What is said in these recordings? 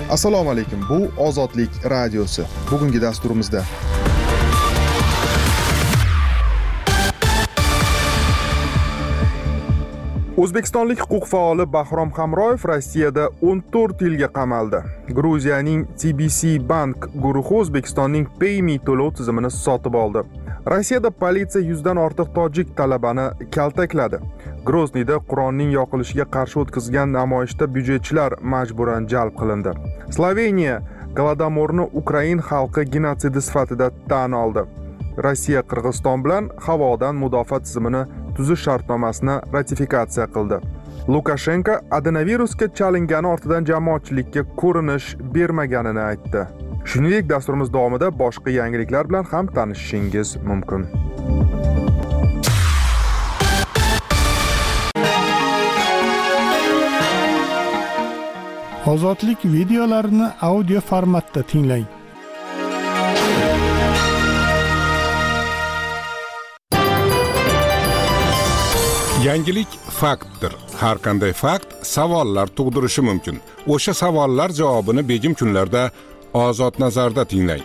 Assalomu alaykum. Bu Ozodlik radiosi. Bugungi dasturimizda O'zbekistonlik huquq faoli Bahrom Hamroyev Rossiyada 14 yilga qamaldi. Gruziyaning TBC Bank guruhi O'zbekistonning PayMe to'lov tizimini sotib oldi. Rossiyada politsiya 100 dan ortiq tojik talabani kaltakladi. Grozniyda Qur'onning yoqilishiga qarshi o'tkazilgan namoyishda byudjetchilar majburan jalb qilindi. Sloveniya Golodomorni Ukrain xalqi genotsidi sifatida tan oldi. Rossiya Qirg'iziston bilan havodan mudofaa tizimini tuzish shartnomasini ratifikatsiya qildi. Lukashenko adenovirusga chalingani ortidan jamoatchilikka ko'rinish bermaganini aytdi. Shuningdek, dasturimiz davomida boshqa yangiliklar bilan ham tanishishingiz mumkin. Ozodlik videolarini audio formatda tinglang. Yangilik faktdir. Har qanday fakt savollar tug'dirishi mumkin. O'sha savollar javobini begim kunlarda Ozod nazarda tinglang.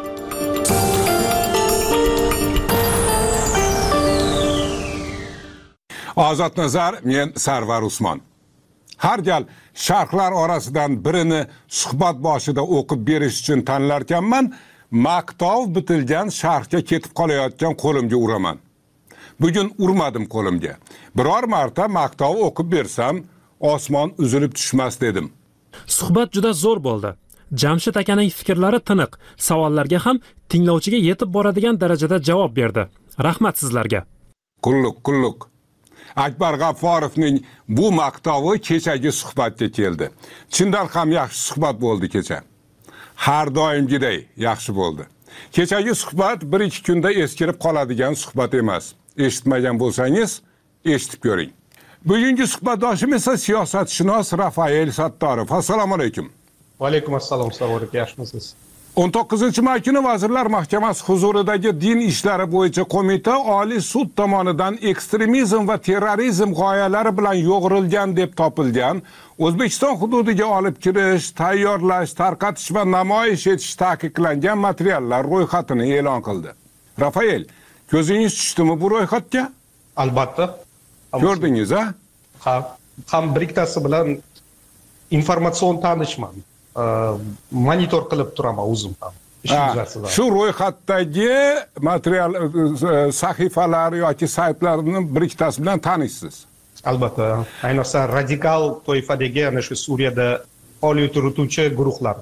Ozod nazar, men Sarvar Usmon. Har gal sharhlar orasidan birini suhbat boshida o'qib berish uchun tanlarkanman, maqtov bitilgan sharhga ketib qolayotgan qo'limga uraman. Bugun urmadim qo'limga. Biror marta maqtov o'qib bersam, osmon uzilib tushmas dedim. Suhbat juda zo'r bo'ldi. Jamshid akaning fikrlari tiniq, savollarga ham tinglovchiga yetib boradigan darajada javob berdi. Rahmat sizlarga. Qulluq. Akbar G'afforovning bu maqtovi kechagi suhbatga keldi. Chindan ham yaxshi suhbat bo'ldi kecha. Har doimgiday yaxshi bo'ldi. Kechagi suhbat 1-2 kunda eskirib qoladigan suhbat emas. Eshitmagan bo'lsangiz, eshitib ko'ring. Bugungi suhbatdoshim esa siyosatshunos Rafael Sattorov. Assalomu alaykum. Va alaykum assalom, yaxshimisiz? 19-may kuni Vazirlar Mahkamasi huzuridagi Din ishlari bo'yicha qo'mita Oliy sud tomonidan ekstremizm va terrorizm g'oyalari bilan yo'g'rilgan deb topilgan O'zbekiston hududiga olib kirish, tayyorlash, tarqatish va namoyish etish taqiqlangan materiallar ro'yxatini e'lon qildi. Rafael, ko'zingiz tushdimi bu ro'yxatga? Albatta. Ko'rdingiz, ha? Ham birikhtasi bilan informatsion tanishman. Monitor qilib turaman o'zim ham. Shu ro'yxatdagi material sahifalar yoki saytlarni biriktasi bilan tanishsiz. Albatta, ayniqsa radikal toifadagi ana shu Suriyada faoliyat yurituvchi guruhlar.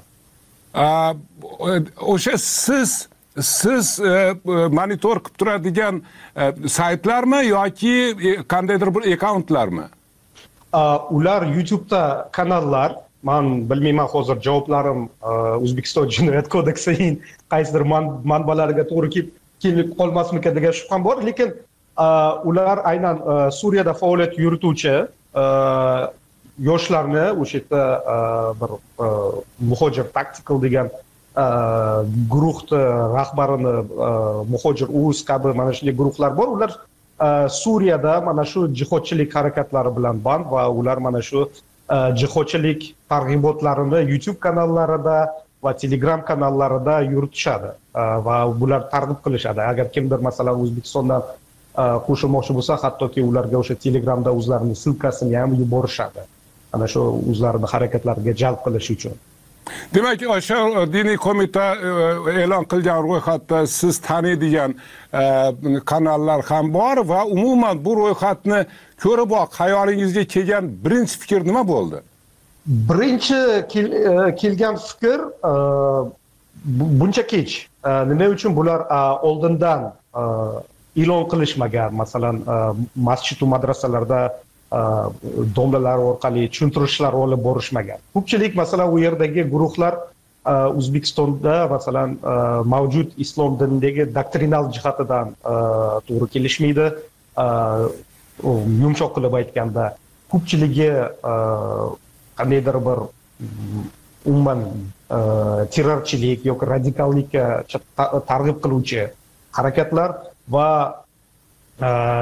O'sha siz monitor qilib turadigan saytlarmi yoki qandaydir bir akkauntlarmi? Ular YouTube'da kanallar. Men bilmayman hozir javoblarim O'zbekiston Jinoyat kodeksining qaysidir manbalariga to'g'ri kelib qolmasmikan degan shubham bor, lekin ular aynan Suriyada faoliyat yurituvchi yoshlarni o'sha yerda bir Muhojir Tactical degan guruhni rahbarini Muhojir Uz kabi mana shunday guruhlar bor. Ular Suriyada mana shu jihodchilik harakatlari bilan band va ular mana shu jihodchilik targ'ibotlarini YouTube kanallarida va Telegram kanallarida yuritishadi va bular targ'ib qilishadi. Agar kimdir masalan O'zbekistondan qo'shilmoqchi bo'lsa, hattoki ularga o'sha Telegramda o'zlarining silkasini ham yuborishadi. Ana shu o'zlarining harakatlariga jalb qilish uchun. Demak, o'sha diniy qo'mita e'lon qilgan ro'yxatda siz taniydigan kanallar ham bor va umuman bu ro'yxatni ko'riboq hayolingizga kelgan birinchi fikr nima bo'ldi? Birinchi kelgan fikr buncha kech. Nima uchun bular oldindan e'lon qilishmagan? Masalan, masjid va madrasalarda domlalar orqali tushuntirishlar olib borishmagan. Ko'pchilik masalan u yerdagi guruhlar O'zbekistonda masalan mavjud islom dinidagi doktrinal jihatidan to'g'ri kelishmaydi. Yumshoq qilib aytganda, ko'pchiligi qandaydir bir umuman terrorchilik yoki radikallikka targ'ib qiluvchi harakatlar va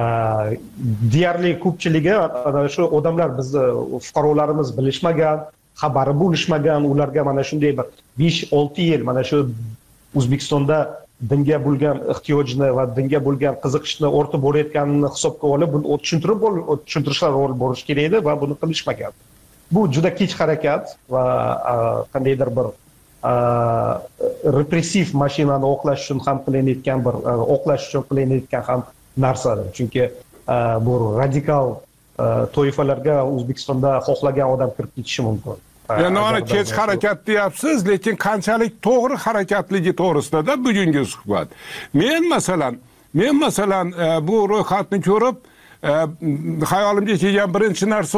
deyarli ko'pchiligi shu odamlar bizni fuqarolarimiz bilishmagan xabari bo'lishmagan, ularga mana shunday bir 5-6 yil mana shu O'zbekistonda dinga bo'lgan ehtiyojni va dinga bo'lgan qiziqishni o'rta bo'layotganini hisobga olib, buni tushuntirishlar olib borish kerak edi va buni qilishmagan. Bu juda kech harakat va qandaydir bir repressiv mashinani oqlash uchun ham qilinayotgan bir oqlash uchun qilinayotgan ham narsadir. Chunki bu radikal toifalarga O'zbekistonda xohlagan odam kirib ketishi mumkin. Yani ona kech harakat deyapsiz, lekin qanchalik to'g'ri harakatligi to'g'risida bugungi suhbat. Men masalan bu ro'yxatni ko'rib, hayolimga kelgan birinchi narsa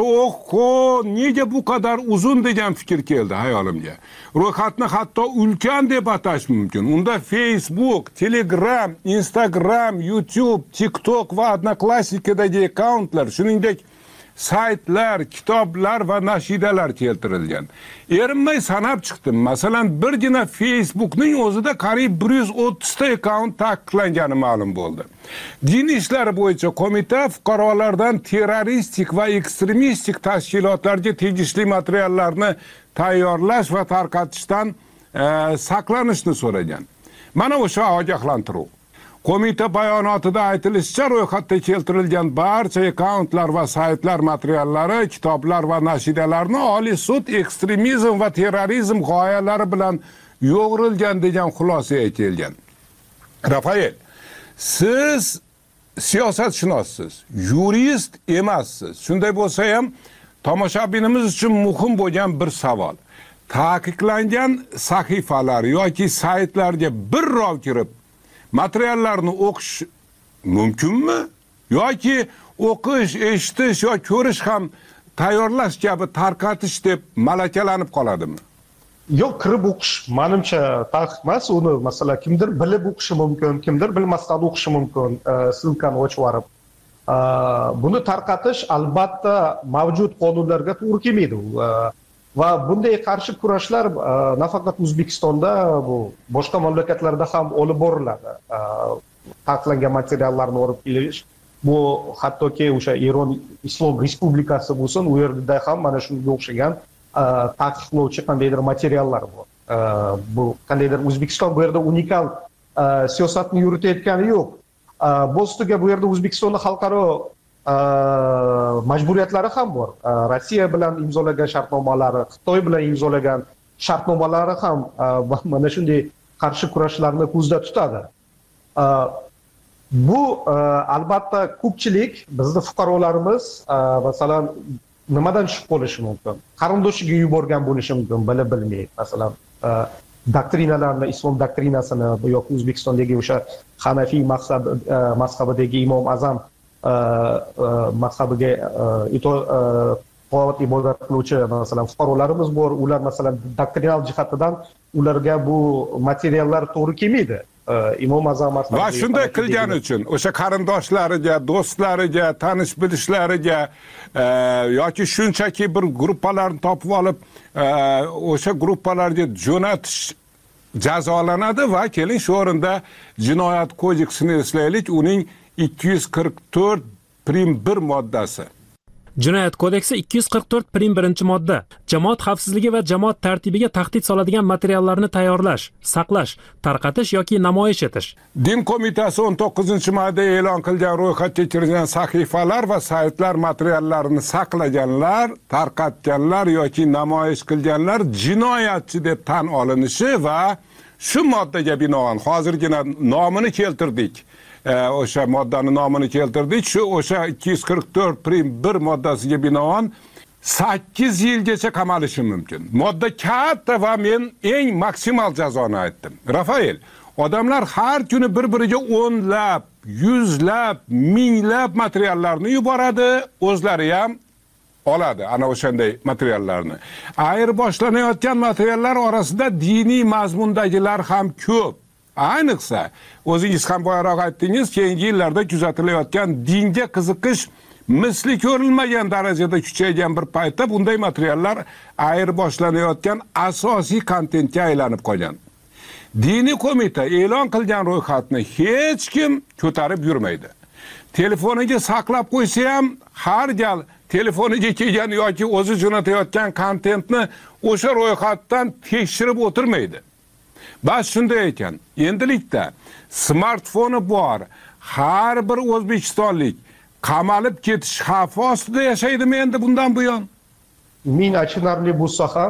nega bu kadar uzun degan fikr keldi hayolimga. Ro'yxatni hatto ulkan deb atash mumkin. Unda Facebook, Telegram, Instagram, YouTube, TikTok va Odnoklassnikidagi akkauntlar, shuningdek saytlar, kitoblar va nashidalar keltirilgan. Erinmay sanab chiqdim. Masalan, birgina Facebookning o'zida qariyb 130 ta akkaunt taqiqlangani ma'lum bo'ldi. Din ishlari bo'yicha qo'mita fuqarolardan terroristik va ekstremistik tashkilotlarga tegishli materiallarni tayyorlash va tarqatishdan saqlanishni so'ragan. Mana o'sha ogohlantiruv. Qo'mita bayonotida aytilishicha, ro'yxatda keltirilgan barcha akkauntlar va saytlar materiallari, kitoblar va nashidalarni Oliy sud ekstremizm va terrorizm g'oyalari bilan yo'g'rilgan degan xulosaga kelgan. Rafael, siz siyosatshunossiz, yurist emassiz. Shunday bo'lsa ham, tomoshabinimiz uchun muhim bo'lgan bir savol. Taqiqlangan sahifalar yoki saytlarga bir rov kirib materiallarni o'qish mumkinmi? Yoki o'qish, eshitish yoki ko'rish ham tayyorlash kabi tarqatish deb malakalanib qoladimi? Yo'q, kirib o'qish menimcha taqiq emas. Uni masalan kimdir bilib o'qishi mumkin, kimdir bilmasdan o'qishi mumkin, silkani ochib olib. Buni tarqatish albatta mavjud qonunlarga to'g'ri kelmaydi. Va bunday qarshi kurashlar nafaqat O'zbekistonda, bu boshqa mamlakatlarda ham olib boriladi. Taqiqlangan materiallarni olib kelish, bu hattoki o'sha Eron Islom Respublikasi bo'lsin, u yerda ham mana shunga o'xshagan taqiqlovchi qandaydir materiallar bor. Bu qandaydir O'zbekiston bu yerda unikal siyosatni yuritayotgani yo'q. Bo'stiga bu yerda O'zbekistonning xalqaro majburiyatlari ham bor. Rossiya bilan imzolagan shartnomalari, Xitoy bilan imzolagan shartnomalari ham mana shunday qarshi kurashlarni ko'zda tutadi. Bu albatta ko'pchilik bizning fuqarolarimiz masalan nimadan tushib qolishi mumkin? Qarindoshiga yuborgan bo'lishi mumkin, bilmay. Masalan, doktrinalarni, islom doktrinasini yoki O'zbekistondagi o'sha Hanafiy mazhabidagi Imom Azam mazhabiga itoat ibodat qiluvchi masalan fuqarolarimiz bor. Ular masalan doktrinal jihatdan ularga bu materiallar to'g'ri kelmaydi. Imom Azam mazhabi va shunday qilgani uchun o'sha qarindoshlariga, do'stlariga, tanish bilishlariga yoki shunchaki bir gruppalarni topib olib o'sha gruppalarga jo'natish jazolanadi va keling shu o'rinda Jinoyat kodeksini eslaylik, uning 244.1 moddasi. Jinoyat kodeksi 244.1 modda jamoat xavfsizligi va jamoat tartibiga tahdid soladigan materiallarni tayyorlash, saqlash, tarqatish yoki namoyish etish. Din qo'mitasi 19-mayda e'lon qilgan ro'yxatga kirilgan sahifalar va saytlar materiallarini saqlaganlar, tarqatganlar yoki namoyish qilganlar jinoyatchi deb tan olinishi va shu moddaga binoan hozirgina nomini keltirdik. O'sha moddani nomini keltirdik. Shu o'sha 244.1 moddasiga binoan 8 yilgacha qamalishi mumkin. Modda katta va men eng maksimal jazoni aytdim. Rafael, odamlar har kuni bir-biriga o'nlab, yuzlab, minglab materiallarni yuboradi, o'zlari ham oladi ana o'shanday materiallarni. Ayirboslanayotgan materiallar orasida diniy mazmundagilar ham ko'p. Ayniqsa, o'zingiz ham boyaroq aytdingiz, keyingi yillarda kuzatilayotgan dinga qiziqish misli ko'rilmagan darajada kuchaygan bir paytda bunday materiallar ayirboslanayotgan asosiy kontentga aylanib qolgan. Diniy qo'mita e'lon qilgan ro'yxatni hech kim ko'tarib yurmaydi. Telefoniga saqlab qo'ysa ham har gal telefoniga kelgan yoki o'zi jo'natayotgan kontentni o'sha ro'yxatdan tekshirib o'tirmaydi. Bas shunday ekan, endilikda smartfoni bor har bir o'zbekistonlik qamalib ketish xavfi ostida yashaydimi endi bundan buyon? Ming achinarli bo'lsa ham,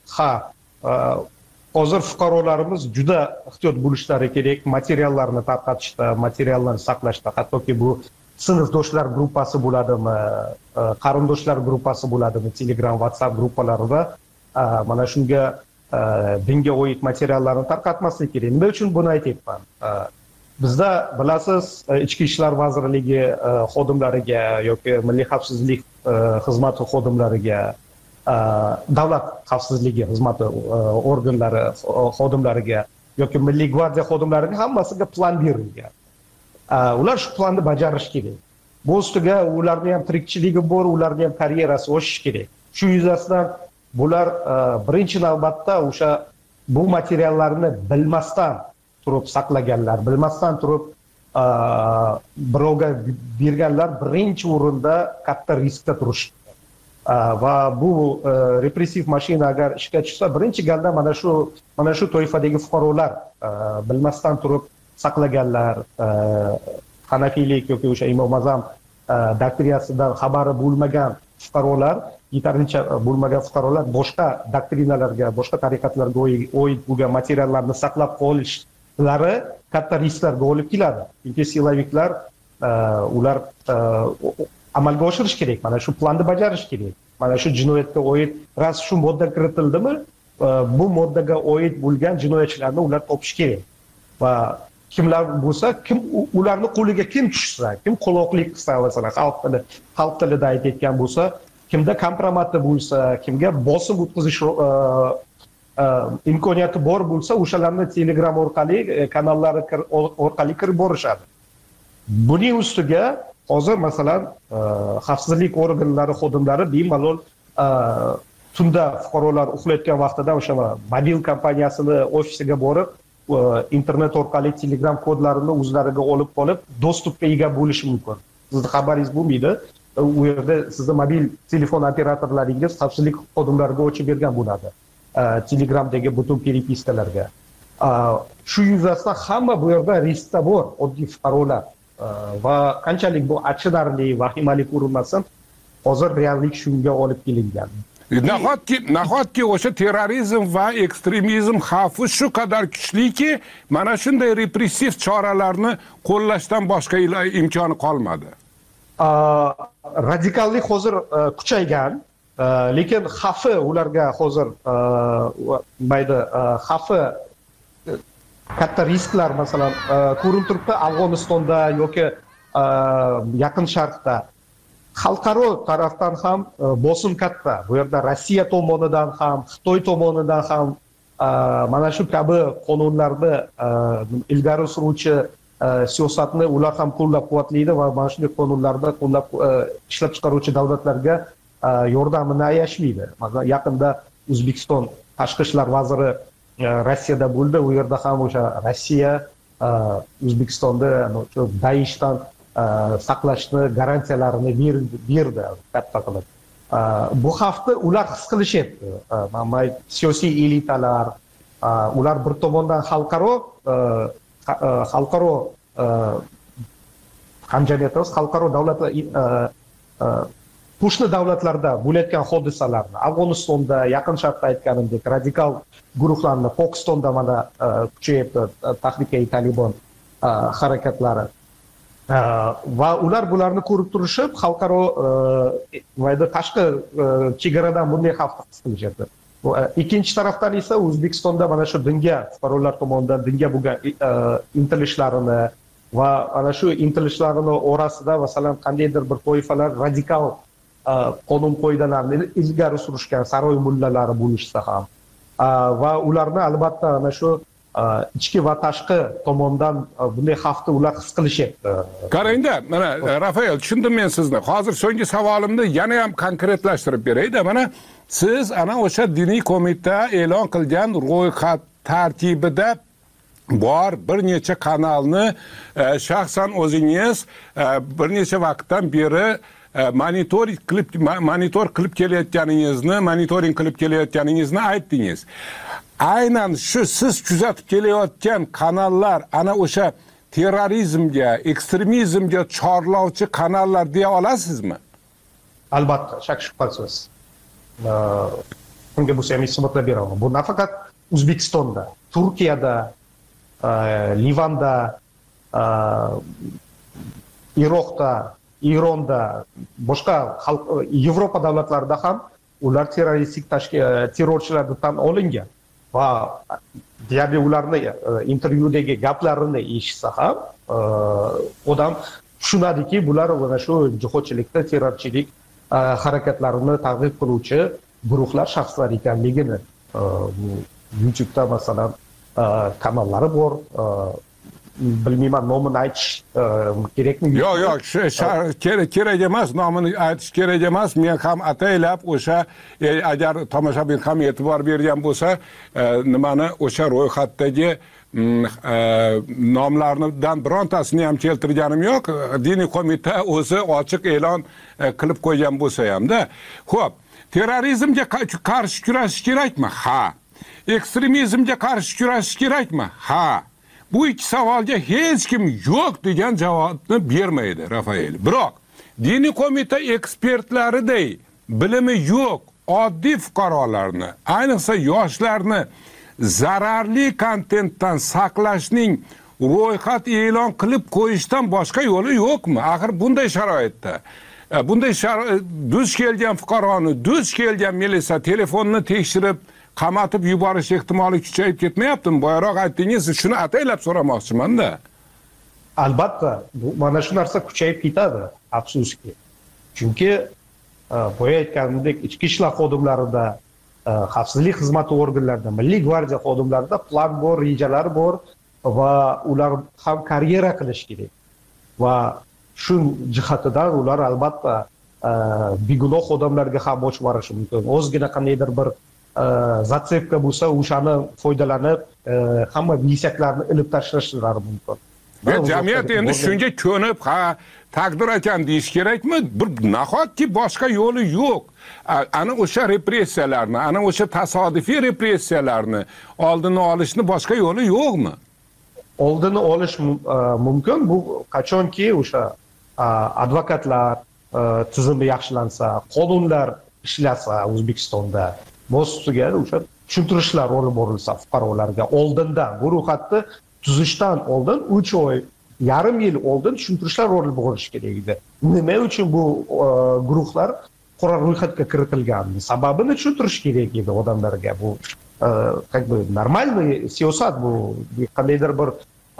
hozir fuqarolarimiz juda ehtiyot bo'lishlari kerak, materiallarni tarqatishda, materiallarni saqlashda, hattoki bu sinfdoshlar gruppasi bo'ladimi, qarindoshlar gruppasi bo'ladimi, Telegram, WhatsApp gruppalarida mana shunga dinga oid materiallarni tarqatmaslik kerak. Nima uchun buni aytyapman? Bizda bilasiz, Ichki ishlar vazirligi xodimlariga yoki Milliy xavfsizlik xizmati xodimlariga, davlat xavfsizligi xizmati organlari xodimlariga yoki Milliy gvardiya xodimlariga hammasiga plan berilgan. Ular shu planni bajarish kerak. Bu ustiga ularning ham tirikchiligi bor, ularning ham karyerasi o'sishi kerak. Shu yuzasidan bular birinchi navbatda o'sha bu materiallarni bilmasdan turib saqlaganlar, bilmasdan turib birovga berganlar birinchi o'rinda katta riskda turishdi. Va bu repressiv mashina agar ishga tushsa, birinchi galda mana shu toifadagi fuqarolar bilmasdan turib saqlaganlar, hanafiylik yoki o'sha Imom Azam doktrинasidan xabari bo'lmagan fuqarolar, yetarlicha bo'lmagan fuqarolar boshqa doktrinalarga, boshqa tariqatlarga oid bo'lgan materiallarni saqlab qolishlari katta risklarga olib keladi. Chunki siloviklar ular amalga oshirish kerak, mana shu planni bajarish kerak. Mana shu jinoyatga oid ras shu modda kiritildimi, bu moddaga oid bo'lgan jinoyatchilarni ular topish kerak. Va kimlar bo'lsa, kim ularni qo'liga kim tushsa, kim quloqlik qilsa, masalan, xalq tilida aytayotgan bo'lsa, kimda kompromati bo'lsa, kimga bosim o'tkazish imkoniyati bor bo'lsa, o'shalarni Telegram orqali, kanallari orqali kirib borishadi. Buning ustiga hozir masalan xavfsizlik organlari xodimlari bemalol tunda fuqarolar uxlayotgan vaqtida o'sha mobil kompaniyasini ofisiga borib, internet orqali Telegram kodlarini o'zlariga olib qolib, dostupga ega bo'lishi mumkin. Sizning xabaringiz bo'lmaydi. U yerda sizning mobil telefon operatorlaringiz xavfsizlik xodimlariga ochib bergan bo'ladi. Telegramdagi butun peripiskalarga. Shu yuzasidan hamma bu yerda riskda bor, oddiy fuqarolar. Va qanchalik bu achinarli, vahimali ko'rinmasin, hozir reallik shunga olib kelingan. Nahotki o'sha terrorizm va ekstremizm xavfi shu qadar kuchliki, mana shunday repressiv choralarni qo'llashdan boshqa imkoni qolmadi. Radikallik hozir kuchaygan, lekin xavfi ularga hozir mayda xavfi katta risklar masalan ko'rinib turibdi Afg'onistonda yoki Yaqin Sharqda. Xalqaro tarafdan ham bosim katta. Bu yerda Rossiya tomonidan ham, Xitoy tomonidan ham mana shu kabi qonunlarni ilgari suruvchi siyosatni ular ham qo'llab-quvvatlaydi va mana shunday qonunlarni qo'llab ishlab chiqaruvchi davlatlarga yordamini ayashmaydi. Masalan, yaqinda O'zbekiston tashqi ishlar vaziri Rossiyada bo'ldi. U yerda ham o'sha Rossiya O'zbekistonda Daeshdan saqlashni garantiyalarini berdi katta qilib. Bu xavfni ular his qilishyapti. Siyosiy elitalar, ular bir tomondan xalqaro hamjamiyatimiz, xalqaro davlatlar qo'shni davlatlarda bo'layotgan hodisalarni, Afg'onistonda, Yaqin Sharqda aytganimdek radikal guruhlarni, Pokistonda mana kuchayapti Tahriki Taliban harakatlari. Va ular bularni ko'rib turishib, xalqaro tashqi chegaradan bunday xavfni his qilishyapti. Ikkinchi tarafdan esa O'zbekistonda mana shu dinga, fuqarolar tomonidan dinga bo'lgan intilishlarini va ana shu intilishlarini orasida masalan qandaydir bir toifalar radikal qonun qoidalarni ilgari surishgan saroy mullalari bo'lishsa ham va ularni albatta ana shu ichki va tashqi tomondan bunday xavfni ular his qilishyapti. Qarangda, mana Rafael, tushundim men sizni. Hozir so'nggi savolimni yana ham konkretlashtirib beray-da. Mana siz ana o'sha diniy qo'mita e'lon qilgan ro'yxat tartibida bor bir necha kanalni shaxsan o'zingiz bir necha vaqtdan beri qilib kelayotganingizni aytdingiz. Aynan shu siz kuzatib kelayotgan kanallar ana o'sha terrorizmga, ekstremizmga chorlovchi kanallar deya olasizmi? Albatta, shak shubhasiz. Bunga bo'lsa ham isbotlab beraman. Bu nafaqat O'zbekistonda, Turkiyada, Livanda, Iroqda, Eronda, boshqa Yevropa davlatlarida ham ular terroristik terrorchilardan tan olingan va deyarli ularni intervyudagi gaplarini eshitsa ham odam tushunadiki, bular mana shu jihodchilikda terrorchilik harakatlarini targ'ib qiluvchi guruhlar, shaxslar ekanligini. YouTube'da masalan kanallari bor, bilmayman nomini aytish kerakmi? Yo'q, kerak emas, nomini aytish kerak emas. Men ham ataylab o'sha agar tomoshabin ham e'tibor bergan bo'lsa, nimani o'sha ro'yxatdagi nomlardan birontasini ham keltirganim yo'q. Diniy qo'mita o'zi ochiq e'lon qilib qo'ygan bo'lsa hamda. Xo'p, terrorizmga qarshi kurashish kerakmi? Ha. Ekstremizmga qarshi kurashish kerakmi? Ha. Bu ikki savolga hech kim yo'q degan javobni bermaydi, Rafael. Biroq diniy qo'mita ekspertlariday bilimi yo'q oddiy fuqarolarni, ayniqsa yoshlarni zararli kontentdan saqlashning ro'yxat e'lon qilib qo'yishdan boshqa yo'li yo'qmi? Axir bunday sharoitda duch kelgan fuqaroni, duch kelgan militsiya telefonni tekshirib qamatib yuborish ehtimoli kuchayib ketmayaptimi? Boyaroq aytdingiz, shuni ataylab so'ramoqchiman-da. Albatta, mana shu narsa kuchayib ketadi, afsuski. Chunki boya aytganimdek, ichki ishlar xodimlarida, xavfsizlik xizmati organlarida, Milliy gvardiya xodimlarida plan bor, rejalar bor va ular ham karyera qilish kerak. Va shu jihatidan ular albatta begunoh odamlarga ham och borishi mumkin. O'zgina qandaydir bir zatsepka bo'lsa, o'shani foydalanib, hamma milisiyalarni ilib tashlashlari mumkin. Jamiyat endi shunga ko'nib, taqdir ekan deyish kerakmi? Bir nahotki boshqa yo'li yo'q. Ana o'sha repressiyalarni, ana o'sha tasodifiy repressiyalarni oldini olishni boshqa yo'li yo'qmi? Oldini olish mumkin. Bu qachonki o'sha advokatlar tizimi yaxshilansa, qonunlar ishlasa O'zbekistonda, boshqa o'sha tushuntirishlar olib borilsa fuqarolarga oldindan, bu ro'yxatni tuzishdan oldin 3 oy, yarim yil oldin tushuntirishlar olib borilishi kerak edi. Nima uchun bu guruhlar qora ro'yxatga kiritilganini, sababini tushuntirish kerak edi odamlarga. Bu normalniy siyosat, bu qandaydir bir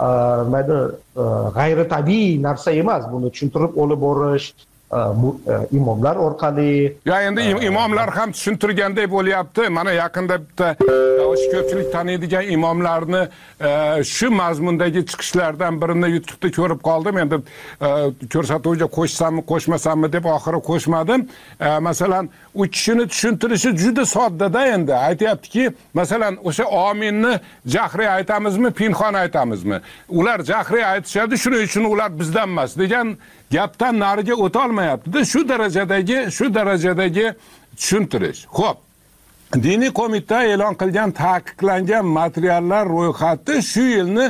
g'ayritabiiy narsa emas. Buni tushuntirib olib borish imomlar orqali. Ya endi imomlar ham tushuntirgandek bo'lyapti. Mana yaqinda bitta o'sha ko'pchilik taniydigan imomlarni shu mazmundagi chiqishlardan birini YouTube'da ko'rib qoldim. Endi ko'rsatuvga qo'shsammi, qo'shmasammi deb oxiri qo'shmadim. Masalan, u kishini tushuntirishi juda sodda-da endi. Aytayaptiki, masalan, o'sha ominni jahriy aytamizmi, pinxon aytamizmi? Ular jahriy aytishadi, shuning uchun ular bizdan emas degan gapdan nariga o'ta olmayapti-da. Shu darajadagi tushuntirish. Xo'p. Diniy qo'mita e'lon qilgan taqiqlangan materiallar ro'yxati shu yilni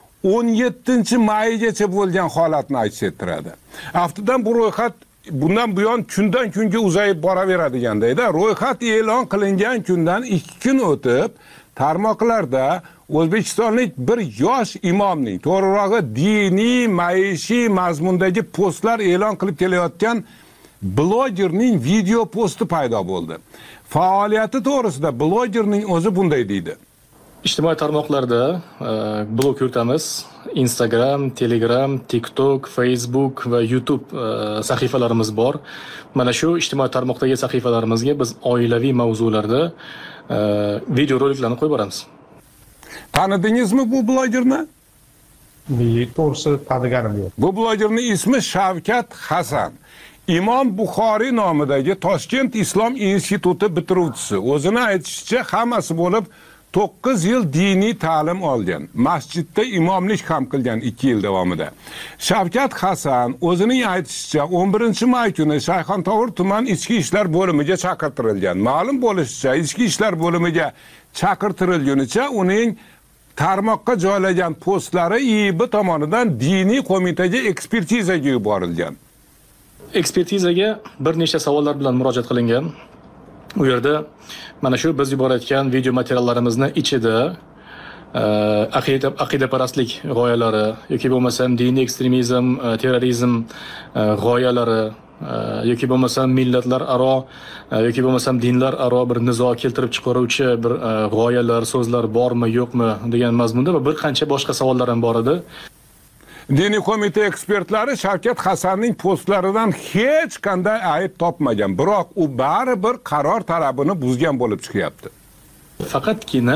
17-mayigacha bo'lgan holatni aks ettiradi. Aftidan bu ro'yxat bundan buyon kundan kunga uzayib boraveradigan-da. Ro'yxat e'lon qilingan kundan 2 kun o'tib tarmoqlarda O'zbekistonlik bir yosh imomning, to'g'rirog'i diniy, maishiy mazmundagi postlar e'lon qilib kelayotgan blogerning video posti paydo bo'ldi. Faoliyati to'g'risida blogerning o'zi bunday deydi. Ijtimoiy tarmoqlarda blog yuritamiz. Instagram, Telegram, TikTok, Facebook va YouTube sahifalarimiz bor. Mana shu ijtimoiy tarmoqdagi sahifalarimizga biz oilaviy mavzularda video roliklarni qo'yib boramiz. Tanidingizmi bu blogerni? To'g'risi taniganim yo'q. Bu blogerning ismi Shavkat Hasan. Imom Buxoriy nomidagi Toshkent Islom instituti bitiruvchisi. O'zini aytishicha hammasi bo'lib 9 yil diniy ta'lim olgan, masjidda imomlik ham qilgan 2 yil davomida. Shavkat Hasan o'zining aytishicha 11-may kuni Shayxontohur tuman ichki ishlar bo'limiga chaqirtirilgan. Ma'lum bo'lishicha, ichki ishlar bo'limiga chaqirtirilgunicha uning tarmoqqa joylagan postlari IIB tomonidan diniy qo'mitaga ekspertizaga yuborilgan. Ekspertizaga bir nechta savollar bilan murojaat qilingan. U yerda mana shu biz yuborayotgan video materiallarimizni ichida aqidaparastlik g'oyalari yoki bo'lmasam diniy ekstremizm, terrorizm g'oyalari yoki bo'lmasam millatlar aro yoki bo'lmasam dinlar aro bir nizo keltirib chiqaruvchi bir g'oyalar, so'zlar bormi, yo'qmi degan mazmunda va bir qancha boshqa savollar ham bor edi. Diniy qo'mita ekspertlari Shavkat Hasanning postlaridan hech qanday ayb topmagan, biroq u baribir qaror talabini buzgan bo'lib chiqyapti. Faqatgina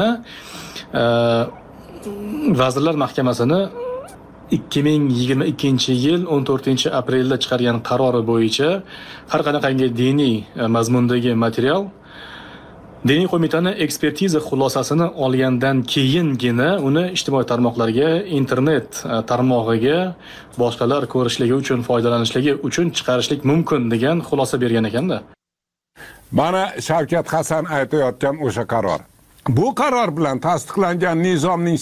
Vazirlar Mahkamasini 2022-yil 14-aprelda chiqargan qarori bo'yicha har qanaqangi diniy mazmundagi material Diniy qo'mitani ekspertiza xulosasini olgandan keyingina uni ijtimoiy tarmoqlarga, internet tarmog'iga boshqalar ko'rishligi uchun, foydalanishligi uchun chiqarishlik mumkin degan xulosa bergan ekanda. Mana Shavkat Hasan aytayotgan o'sha qaror. Bu qaror bilan tasdiqlangan nizomning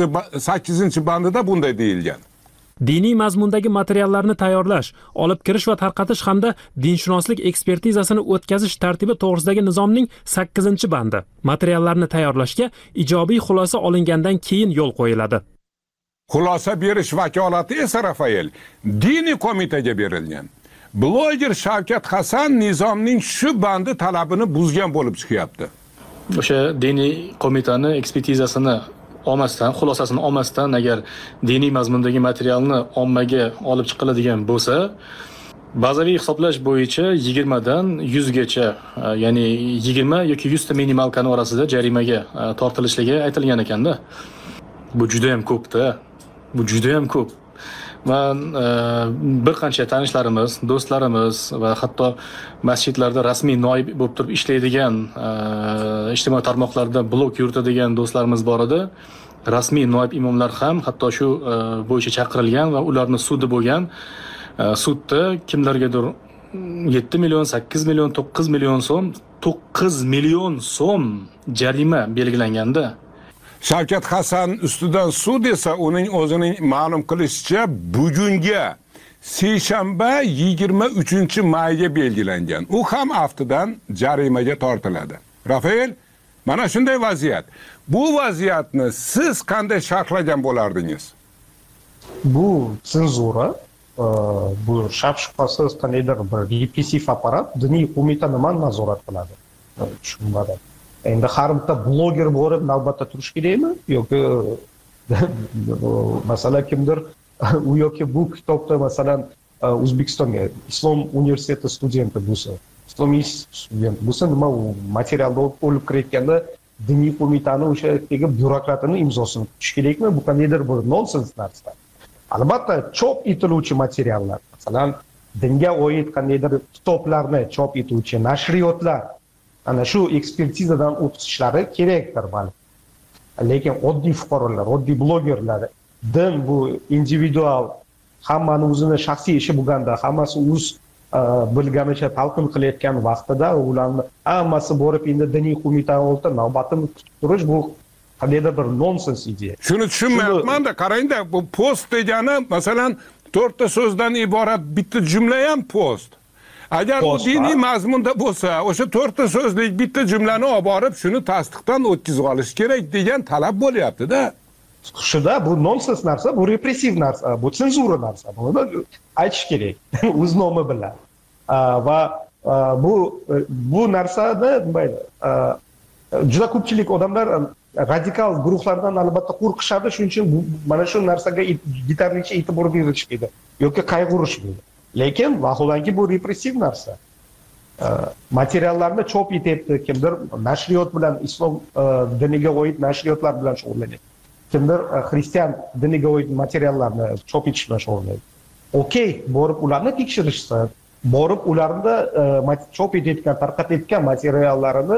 8-bandida bunday deyilgan. Diniy mazmundagi materiallarni tayyorlash, olib kirish va tarqatish hamda dinshunoslik ekspertizasini o'tkazish tartibi to'g'risidagi nizomning 8-bandi. Materiallarni tayyorlashga ijobiy xulosa olingandan keyin yo'l qo'yiladi. Xulosa berish vakolati esa Rafael diniy qo'mitaga berilgan. Bloger Shavkat Hasan nizomning shu bandi talabini buzgan bo'lib chiqyapti. O'sha diniy qo'mitani ekspertizasini olmasdan, xulosasini olmasdan agar diniy mazmundagi materialni ommaga olib chiqiladigan bo'lsa, bazaviy hisoblash bo'yicha 20 dan 100 gacha, ya'ni 20 yoki 100 ta minimalkani orasida jarimaga tortilishligi aytilgan ekanda. Bu juda ham ko'p-da. Bu juda ham ko'p. Men bir qancha tanishlarimiz, do'stlarimiz va hatto masjidlarda rasmiy noib bo'lib turib ishlaydigan, ijtimoiy tarmoqlarda blog yuritadigan do'stlarimiz bor edi. Rasmiy noib imomlar ham hatto shu bo'yicha chaqirilgan va ularning sudi bo'lgan. Sudda kimlargadir 7 million, 8 million, 9 million so'm, 9 million so'm jarima belgilanganda. Shavkat Hasan ustidan sud esa uning o'zining ma'lum qilishicha bugunga seshanba 23-mayga belgilangan. U ham aftidan jarimaga tortiladi. Rafael, mana shunday vaziyat. Bu vaziyatni siz qanday sharhlagan bo'lardingiz? Bu senzura, bu shak shubhasiz qandaydir bir repressiv apparat diniy qo'mita nimani nazorat qiladi? Tushunmadim. Endi har bitta bloger borib navbatda turish kerakmi yoki masalan kimdir u yoki bu kitobda masalan O'zbekistonga Islom universiteti studenti bo'lsa, islomiy student bo'lsa, nima u materialni olib kirayotganda diniy qo'mitani o'sha yerdagi byurokratini imzosini kutish kerakmi? Bu qandaydir bir nonsens narsa. Albatta chop etiluvchi materiallar, masalan dinga oid qandaydir kitoblarni chop etuvchi nashriyotlar ana shu ekspertizadan o'tishlari kerakdir balki. Lekin oddiy fuqarolar, oddiy blogerlar din bu individual hammani o'zini shaxsiy ishi bo'lganda, hammasi o'z bilganicha talqin qilayotgan vaqtida ularni hammasi borib endi diniy qo'mitani oldida navbatini kutib turish bu qandaydir bir nonsens ideya. Shuni tushunmayapman-da, qarangda, bu post degani masalan 4 ta so'zdan iborat bitta jumla ham post. Agar u diniy mazmunda bo'lsa, o'sha 4 ta so'zlik bitta jumlani olib borib, shuni tasdiqdan o'tkazib olish kerak degan talab bo'lyapti-da. Shuda bu nonsens narsa, bu repressiv narsa, bu senzura narsa. Buni aytish kerak o'z nomi bilan. Va bu narsada juda ko'pchilik odamlar radikal guruhlardan albatta qo'rqishadi, shuning uchun mana shu narsaga yetarlicha e'tibor berishmaydi yoki qayg'urishmaydi. Lekin vaholanki bu repressiv narsa. Materiallarni chop etyapti, kimdir nashriyot bilan islom diniga oid nashriyotlar bilan shug'ullanadi. Kimdir xristian diniga oid materiallarni chop etish bilan shug'ullanadi. Okey, borib ularni tekshirishsa, borib ularni chop etayotgan, tarqatayotgan materiallarini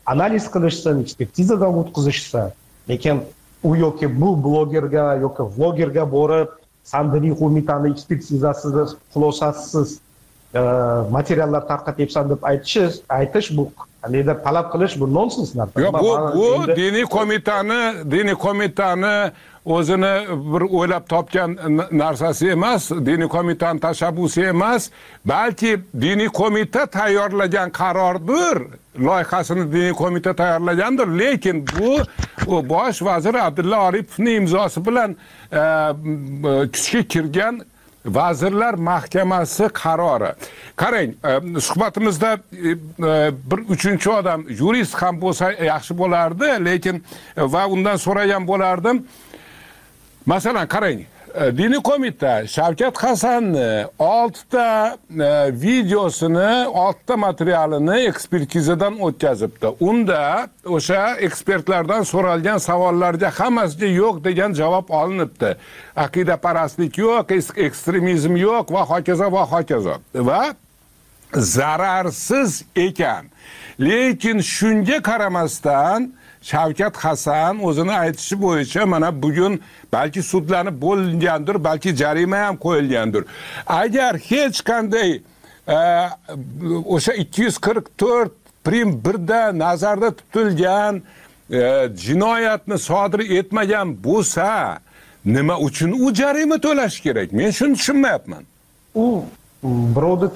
analiz qilishsin, ekspertizadan o'tkazishsin. Lekin u yoki bu blogerga yoki vlogerga borib, Sandiniy qo'mitani ekspertizasida xulosasiz materiallar tarqatyapsan deb aytish bu qandaydir talab qilish bu nonsens narsa. Yo'q, bu diniy qo'mitani o'zini bir o'ylab topgan narsasi emas, diniy qo'mitani tashabbusi emas, balki diniy qo'mita tayyorlagan qarordir. Loyihasini diniy qo'mita tayyorlagandir, lekin bu bosh vazir Abdulla Oripovning imzosi bilan kuchga kirgan Vazirlar Mahkamasi qarori. Qarang, suhbatimizda bir uchinchi odam, yurist ham bo'lsa yaxshi bo'lardi, lekin va undan so'ragan bo'lardim. Masalan, qarang, diniy qo'mita Shavkat Hasanni 6 ta videosini, 6 ta materialini ekspertizadan o'tkazibdi. Unda o'sha ekspertlardan so'ralgan savollarga hammasiga yo'q degan javob olinibdi. Aqidaparastlik yo'q, ekstremizm yo'q va hokazo va hokazo. Va zararsiz ekan. Lekin shunga qaramasdan Shavkat Hasan o'zini aytishi bo'yicha mana bugun balki sudlanib bo'lingandir, balki jarima ham qo'yilgandir. Agar hech qanday o'sha 244 prim 1da nazarda tutilgan jinoyatni sodir etmagan bo'lsa, nima uchun u jarima to'lash kerak? Men shuni tushunmayapman. U birovning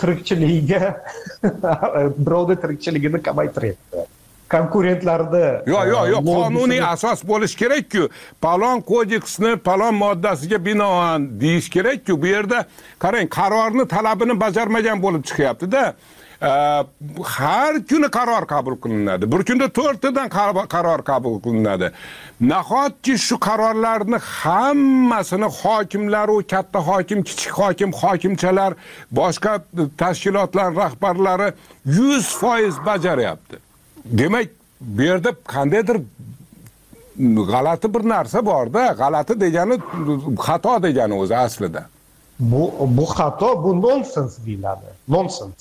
tirikchiligini kamaytiryapti. Konkurentlarda yo'q, qonuniy asos bo'lish kerak-ku. Palon kodeksni palon moddasiga binoan deyish kerak-ku. Bu yerda qarang, qarorni talabini bajarmagan bo'lib chiqyapti-da. Har kuni qaror qabul qilinadi. Bir kunda 4 tadan qaror qabul qilinadi. Nahotki shu qarorlarni hammasini hokimlar, u katta hokim, kichik hokim, hokimchalar, boshqa tashkilotlar rahbarlari 100% bajaryapti. Demak, bu yerda qandaydir g'alati bir narsa bor-da. G'alati degani xato degani o'zi aslida. Bu xato, bu nonsens deyiladi. Nonsens.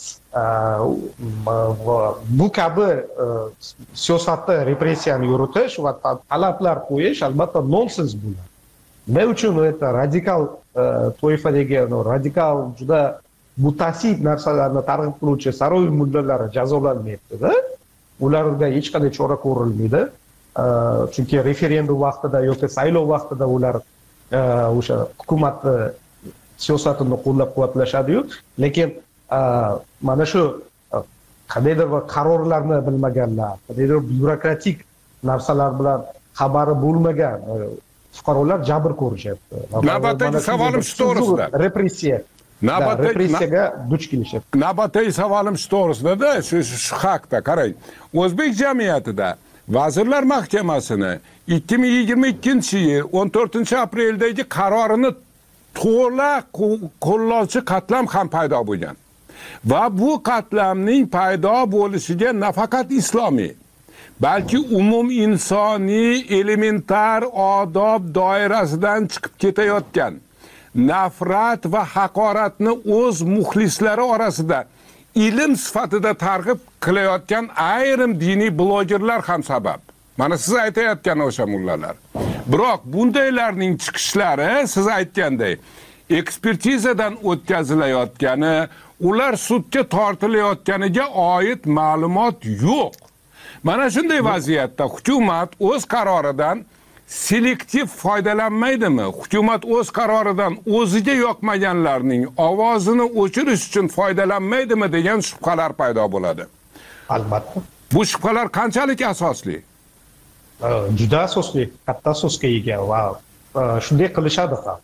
Bu kabi siyosatda repressiyani yuritish va talablar qo'yish albatta nonsens bo'ladi. Nima uchun radikal toifadagi, radikal juda mutasid narsalarni targ'ib qiluvchi saroy mullallari jazolanmayapti-da? Ularga hech qanday chora ko'rilmaydi. Chunki referendum vaqtida yoki saylov vaqtida ular o'sha hukumatni siyosatini qo'llab-quvvatlashadi-yu, lekin mana shu qandaydir qarorlarni bilmaganlar, qandaydir byurokratik narsalar bilan xabari bo'lmagan fuqarolar jabr ko'rishyapti. Navbatdagi savolim shu to'g'risida. Repressiyaga duch kelishyapti. Navbatdagi savolim shu to'g'risida, shu haqda qarang. O'zbek jamiyatida Vazirlar Mahkamasini 2022-yil 14-apreldagi qarorini to'liq qo'llovchi qatlam ham paydo bo'lgan. Va bu qatlamning paydo bo'lishiga nafaqat islomiy, balki umum insoniy elementar odob doirasidan chiqib ketayotgan nafrat va haqoratni o'z muxlislari orasida ilm sifatida targ'ib qilayotgan ayrim diniy blogerlar ham sabab. Mana siz aytayotgan o'sha mullalar. Biroq bundaylarning chiqishlari siz aytganday ekspertizadan o'tkazilayotgani, ular sudga tortilayotganiga oid ma'lumot yo'q. Mana shunday vaziyatda hukumat o'z qaroridan selektiv foydalanmaydimi? Hukumat o'z qaroridan o'ziga yoqmaganlarning ovozini o'chirish uchun foydalanmaydimi degan shubhalar paydo bo'ladi. Albatta. Bu shubhalar qanchalik asosli? Juda asosli, katta asosga ega va shunday qilishadi ham.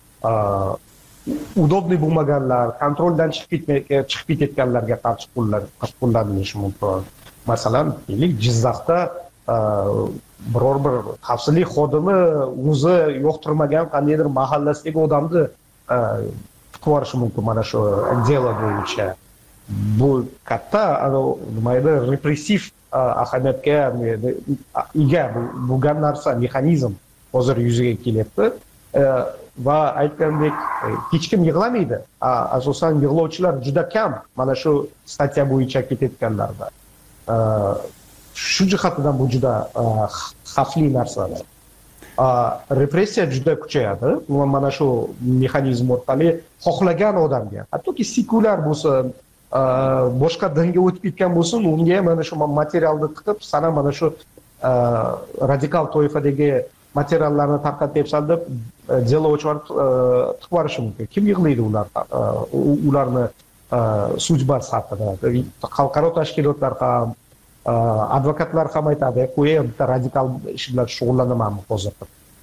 Udobniy bo'lmaganlar, kontroldan chiqib ketayotganlarga qarshi qo'llanilishi mumkin. Masalan, Jizzaxda biror bir xavfsizlik xodimi o'zi yo'qtirmagan qandaydir mahallasidagi odamni tutib olishi mumkin mana shu delo bo'yicha. Bu katta nimaydi repressiv ahamiyatga ega bo'lgan narsa, mexanizm hozir yuzaga kelyapti. Va aytgandek, hech kim yig'lamaydi. Asosan yig'lovchilar juda kam mana shu statya bo'yicha ketayotganlarda. shu jihatidan bu juda xavfli narsalar. Repressiya juda kuchayadi va mana shu mexanizm orqali xohlagan odamga, hattoki sekulyar bo'lsin, boshqa dinga o'tib ketgan bo'lsin, unga mana shu materialni tiqib, sana mana shu radikal toifadagi materiallarni tarqatyapsan deb delo ochib tiqib yuborishi mumkin. Kim yig'laydi ularni sudba safida? Xalqaro tashkilotlar ham, advokatlar ham aytadi, qo'ying, bitta radikal ish bilan shug'ullanaman hozir.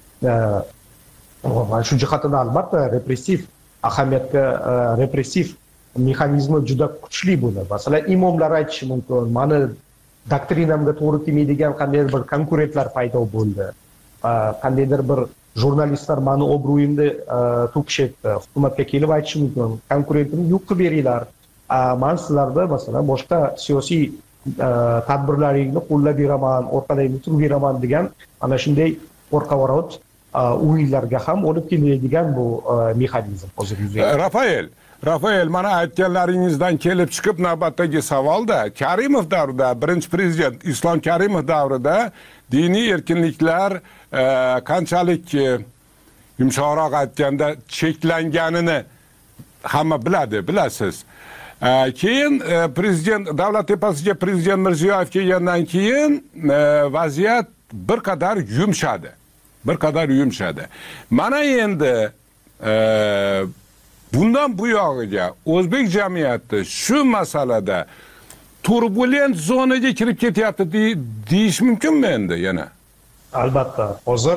Mana shu jihatdan albatta repressiv mexanizmi juda kuchli bo'ladi. Masalan, imomlar aytishi mumkin, mani doktrinamga to'g'ri kelmaydigan qandaydir bir konkurentlar paydo bo'ldi. Qandaydir bir jurnalistlar mani obro'yimni to'kishyapti. Hukumatga kelib aytishi mumkin, konkurentimni yo'q qilib beringlar. Men sizlarda masalan boshqa siyosiy tadbirlaringni qo'llab beraman, orqalaringni turib beraman degan ana shunday orqavarot o'yinlarga ham olib keladigan bu mexanizm hozir yuzaga. Rafael, mana aytganlaringizdan kelib chiqib navbatdagi savolda Karimov davrida, birinchi prezident Islom Karimov davrida diniy erkinliklar qanchalik yumshoqroq aytganda cheklanganini hamma bilasiz. Keyin prezident davlat tepasiga prezident Mirziyoyev kelgandan keyin vaziyat bir qadar yumshadi. Mana endi bundan bu yog'iga o'zbek jamiyati shu masalada turbulent zonaga kirib ketyapti deyish mumkinmi endi yana? Albatta, hozir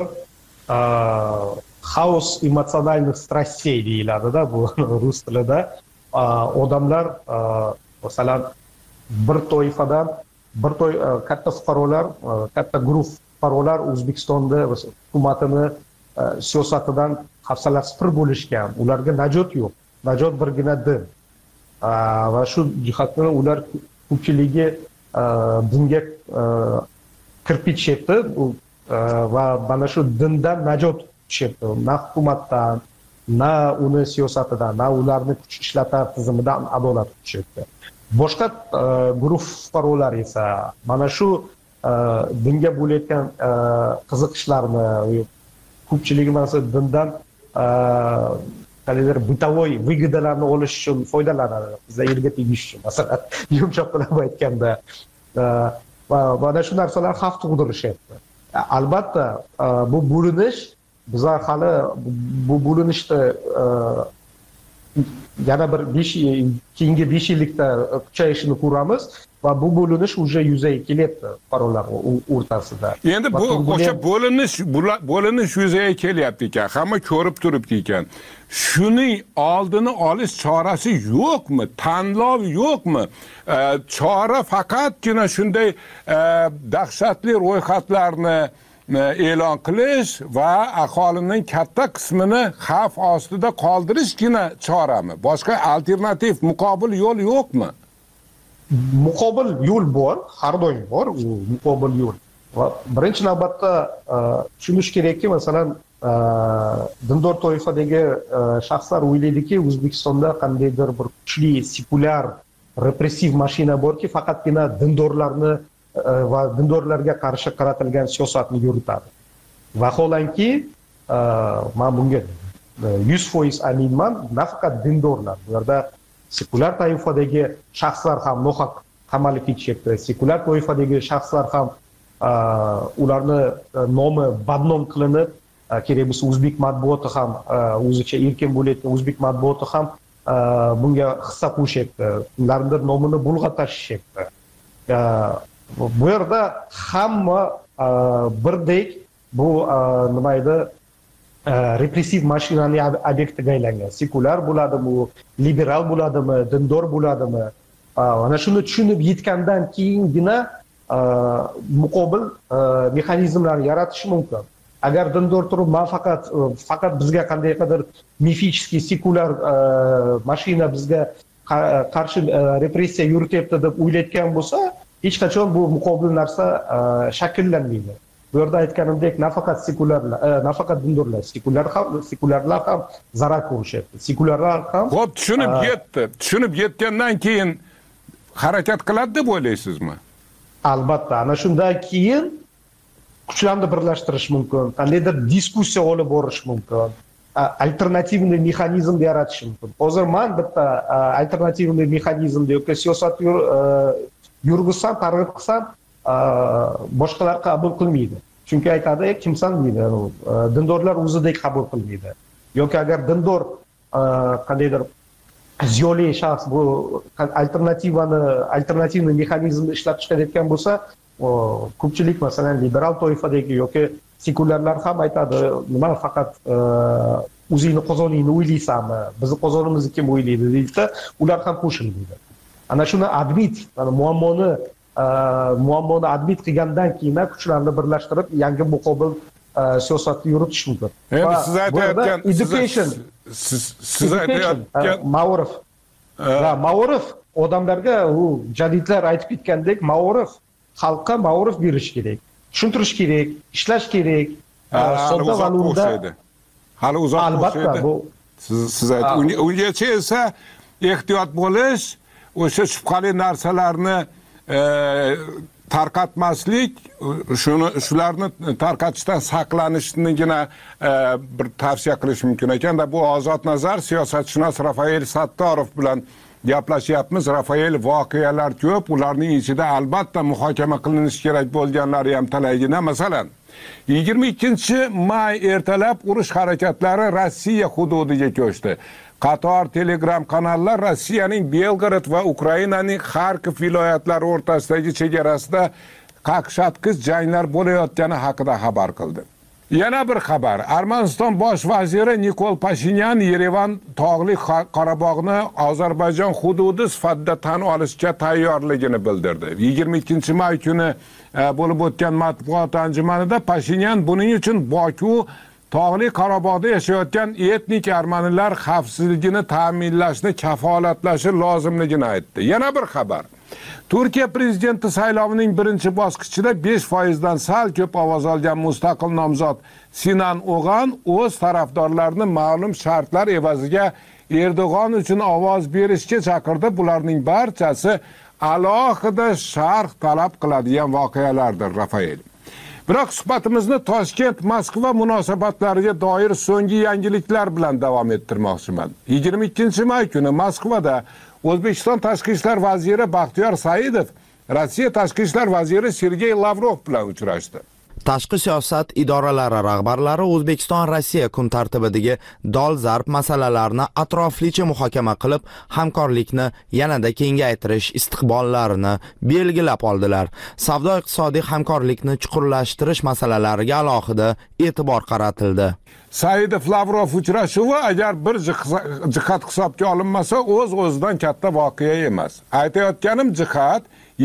xaos emotsionalных страстей deyiladi-da bu rus tilida. Odamlar masalan bir toifadan katta fuqarolar, katta guruh fuqarolar O'zbekistonda hukumatini siyosatidan hafsalasi pir bo'lishgan. Ularga najot yo'q. Najot birgina din. Va shu jihatdan ular ko'pchiligi dinga kirpityapti va mana shu dindan najot tushyapti. Na hukumatdan, na uni siyosatidan, na ularni kuch ishlatar tizimidan adolat tushyapti. Boshqa guruh fuqarolar esa mana shu dinga bo'layotgan qiziqishlarni, ko'pchiligi mana dindan qandaydir bытовой выгоdalarni olish uchun foydalanadi. Bizlar yerga tegish uchun, masalan, yumshoq qilib aytganda, va mana shu narsalar xavf tug'dirishyapti. Albatta, bu bo'linish bizlar hali bu bo'linishda yana bir keyingi 5 yillikda kuchayishini ko'ramiz va bu bo'linish уже yuzaga kelyapti fuqarolar o'rtasida. Endi bu o'sha bo'linish yuzaga kelyapti ekan, hamma ko'rib turibdi ekan. Shuning oldini olish chorasi yo'qmi? Tanlov yo'qmi? Chora faqatgina shunday dahshatli ro'yxatlarni e'lon qilish va aholining katta qismini xavf ostida qoldirishgina chorami? Boshqa alternativ muqobil yo'l yo'qmi? Muqobil yo'l bor, har doim bor u muqobil yo'l. Va birinchi navbatda tushunish kerakki, masalan, dindor toifadagi shaxslar o'ylaydiki, O'zbekistonda qandaydir bir kuchli sekulyar repressiv mashina borki, faqatgina dindorlarni va dindorlarga qarshi qaratilgan siyosatni yuritadi. Vaholanki, men bunga 100% aminman, nafaqat dindorlar, bularda sekulyar toifadagi shaxslar ham nohaq qamalib ketishyapti. Sekulyar toifadagi shaxslar ham ularni nomi badnom qilinib, kerak bo'lsa o'zbek matbuoti ham, o'zicha erkin bo'layotgan o'zbek matbuoti ham bunga hissa qo'shyapti. Ularning nomini bulg'atashyapti. Bu yerda hamma birdek bu nima edi, repressiv mashinaning obyektiga aylangan. Sekulyar bo'ladimi, liberal bo'ladimi, dindor bo'ladimi? Mana shuni tushunib yetgandan keyingina muqobil mexanizmlarni yaratish mumkin. Agar dindor turib, men faqat bizga qandaydir mifический sekulyar mashina bizga qarshi repressiya yurityapti deb o'ylayotgan bo'lsa, hech qachon bu muqobil narsa shakllanmaydi. Bu yerda aytganimdek, nafaqat sekulyarlar, nafaqat dindorlar, sekulyarlar ham zarar ko'rishyapti. Sekulyarlar ham xo'p, tushunib yetgandan keyin harakat qiladi deb o'ylaysizmi? albatta ana shundan keyin kuchlarni birlashtirish mumkin, qandaydir diskussiya olib borish mumkin, alternativniy mexanizm yaratish mumkin. Hozir men bitta alternativniy mexanizmda yoki siyosat yurgizsam, targ'ib qilsam, boshqalar qabul qilmaydi. Chunki aytadi, kimsan deydi, dindorlar o'zidek qabul qilmaydi. Yoki agar dindor qandaydir ziyoli shaxs bu alternativniy mexanizmni ishlab chiqarayotgan bo'lsa, ko'pchilik masalan liberal toifadagi yoki sekulyarlar ham aytadi, nima faqat o'zingni qozoningni o'ylaysanmi, bizni qozonimizni kim o'ylaydi deydi-da, ular ham qo'shilmaydi. Ana shuni admit, muammoni admit qilgandan keyin kuchlarni birlashtirib yangi muqobil siyosatni yuritish mumkin. Endi siz aytayotgan siz aytayotgan Maorif odamlarga u jadidlar aytib ketgandek, Maorif xalqqa ma'ruf berish kerak, tushuntirish kerak, ishlash kerak. Sodda valyuta hali uzoq albatta bu siz aytib, ungacha esa ehtiyot bo'lish, o'sha shubhali narsalarni tarqatmaslik, shularni tarqatishdan saqlanishnigina bir tavsiya qilish mumkin ekanda. Bu ozod nazar siyosatshunos Rafael Sattorov bilan gaplashyapmiz. Rafael voqealar ko'p, ularning ichida albatta muhokama qilinishi kerak bo'lganlari ham talaygina. Masalan, 22-may ertalab urush harakatlari Rossiya hududiga ko'chdi. Qator Telegram kanallar Rossiyaning Belgorod va Ukrainaning Xarkov viloyatlari o'rtasidagi chegarasida qaqshatqich janglar bo'layotgani haqida xabar qildi. Yana bir xabar. Armaniston bosh vaziri Nikol Pashinyan Yerevan tog'li Qorabog'ni Ozarbayjon hududi sifatida tan olishga tayyorligini bildirdi. 22-may kuni bo'lib o'tgan matbuot anjumanida Pashinyan buning uchun Boku tog'li Qorabog'da yashayotgan etnik armanilar xavfsizligini ta'minlashni kafolatlashi lozimligini aytdi. Yana bir xabar. Turkiya prezidenti saylovining birinchi bosqichida 5% dan sal ko'p ovoz olgan mustaqil nomzod Sinan O'g'an o'z tarafdorlarini ma'lum shartlar evaziga Erdo'g'on uchun ovoz berishga chaqirdi. Bularning barchasi alohida sharh talab qiladigan voqealardir, Rafael. Biroq suhbatimizni Toshkent Moskva munosabatlariga doir so'nggi yangiliklar bilan davom ettirmoqchiman. 22-may kuni Moskvada O'zbekiston tashqi ishlar vaziri Baxtiyor Saidov Rossiya tashqi ishlar vaziri Sergey Lavrov bilan uchrashdi. Tashqi siyosat idoralari rahbarlari O'zbekiston-Rossiya kun tartibidagi dolzarb masalalarni atroflicha muhokama qilib, hamkorlikni yanada kengaytirish istiqbollarini belgilab oldilar. Savdo-iqtisodiy hamkorlikni chuqurlashtirish masalalariga alohida e'tibor qaratildi. Saidov Lavrov uchrashuvi agar bir jihat hisobga olinmasa, o'z-o'zidan katta voqea emas. Aytayotganim jihat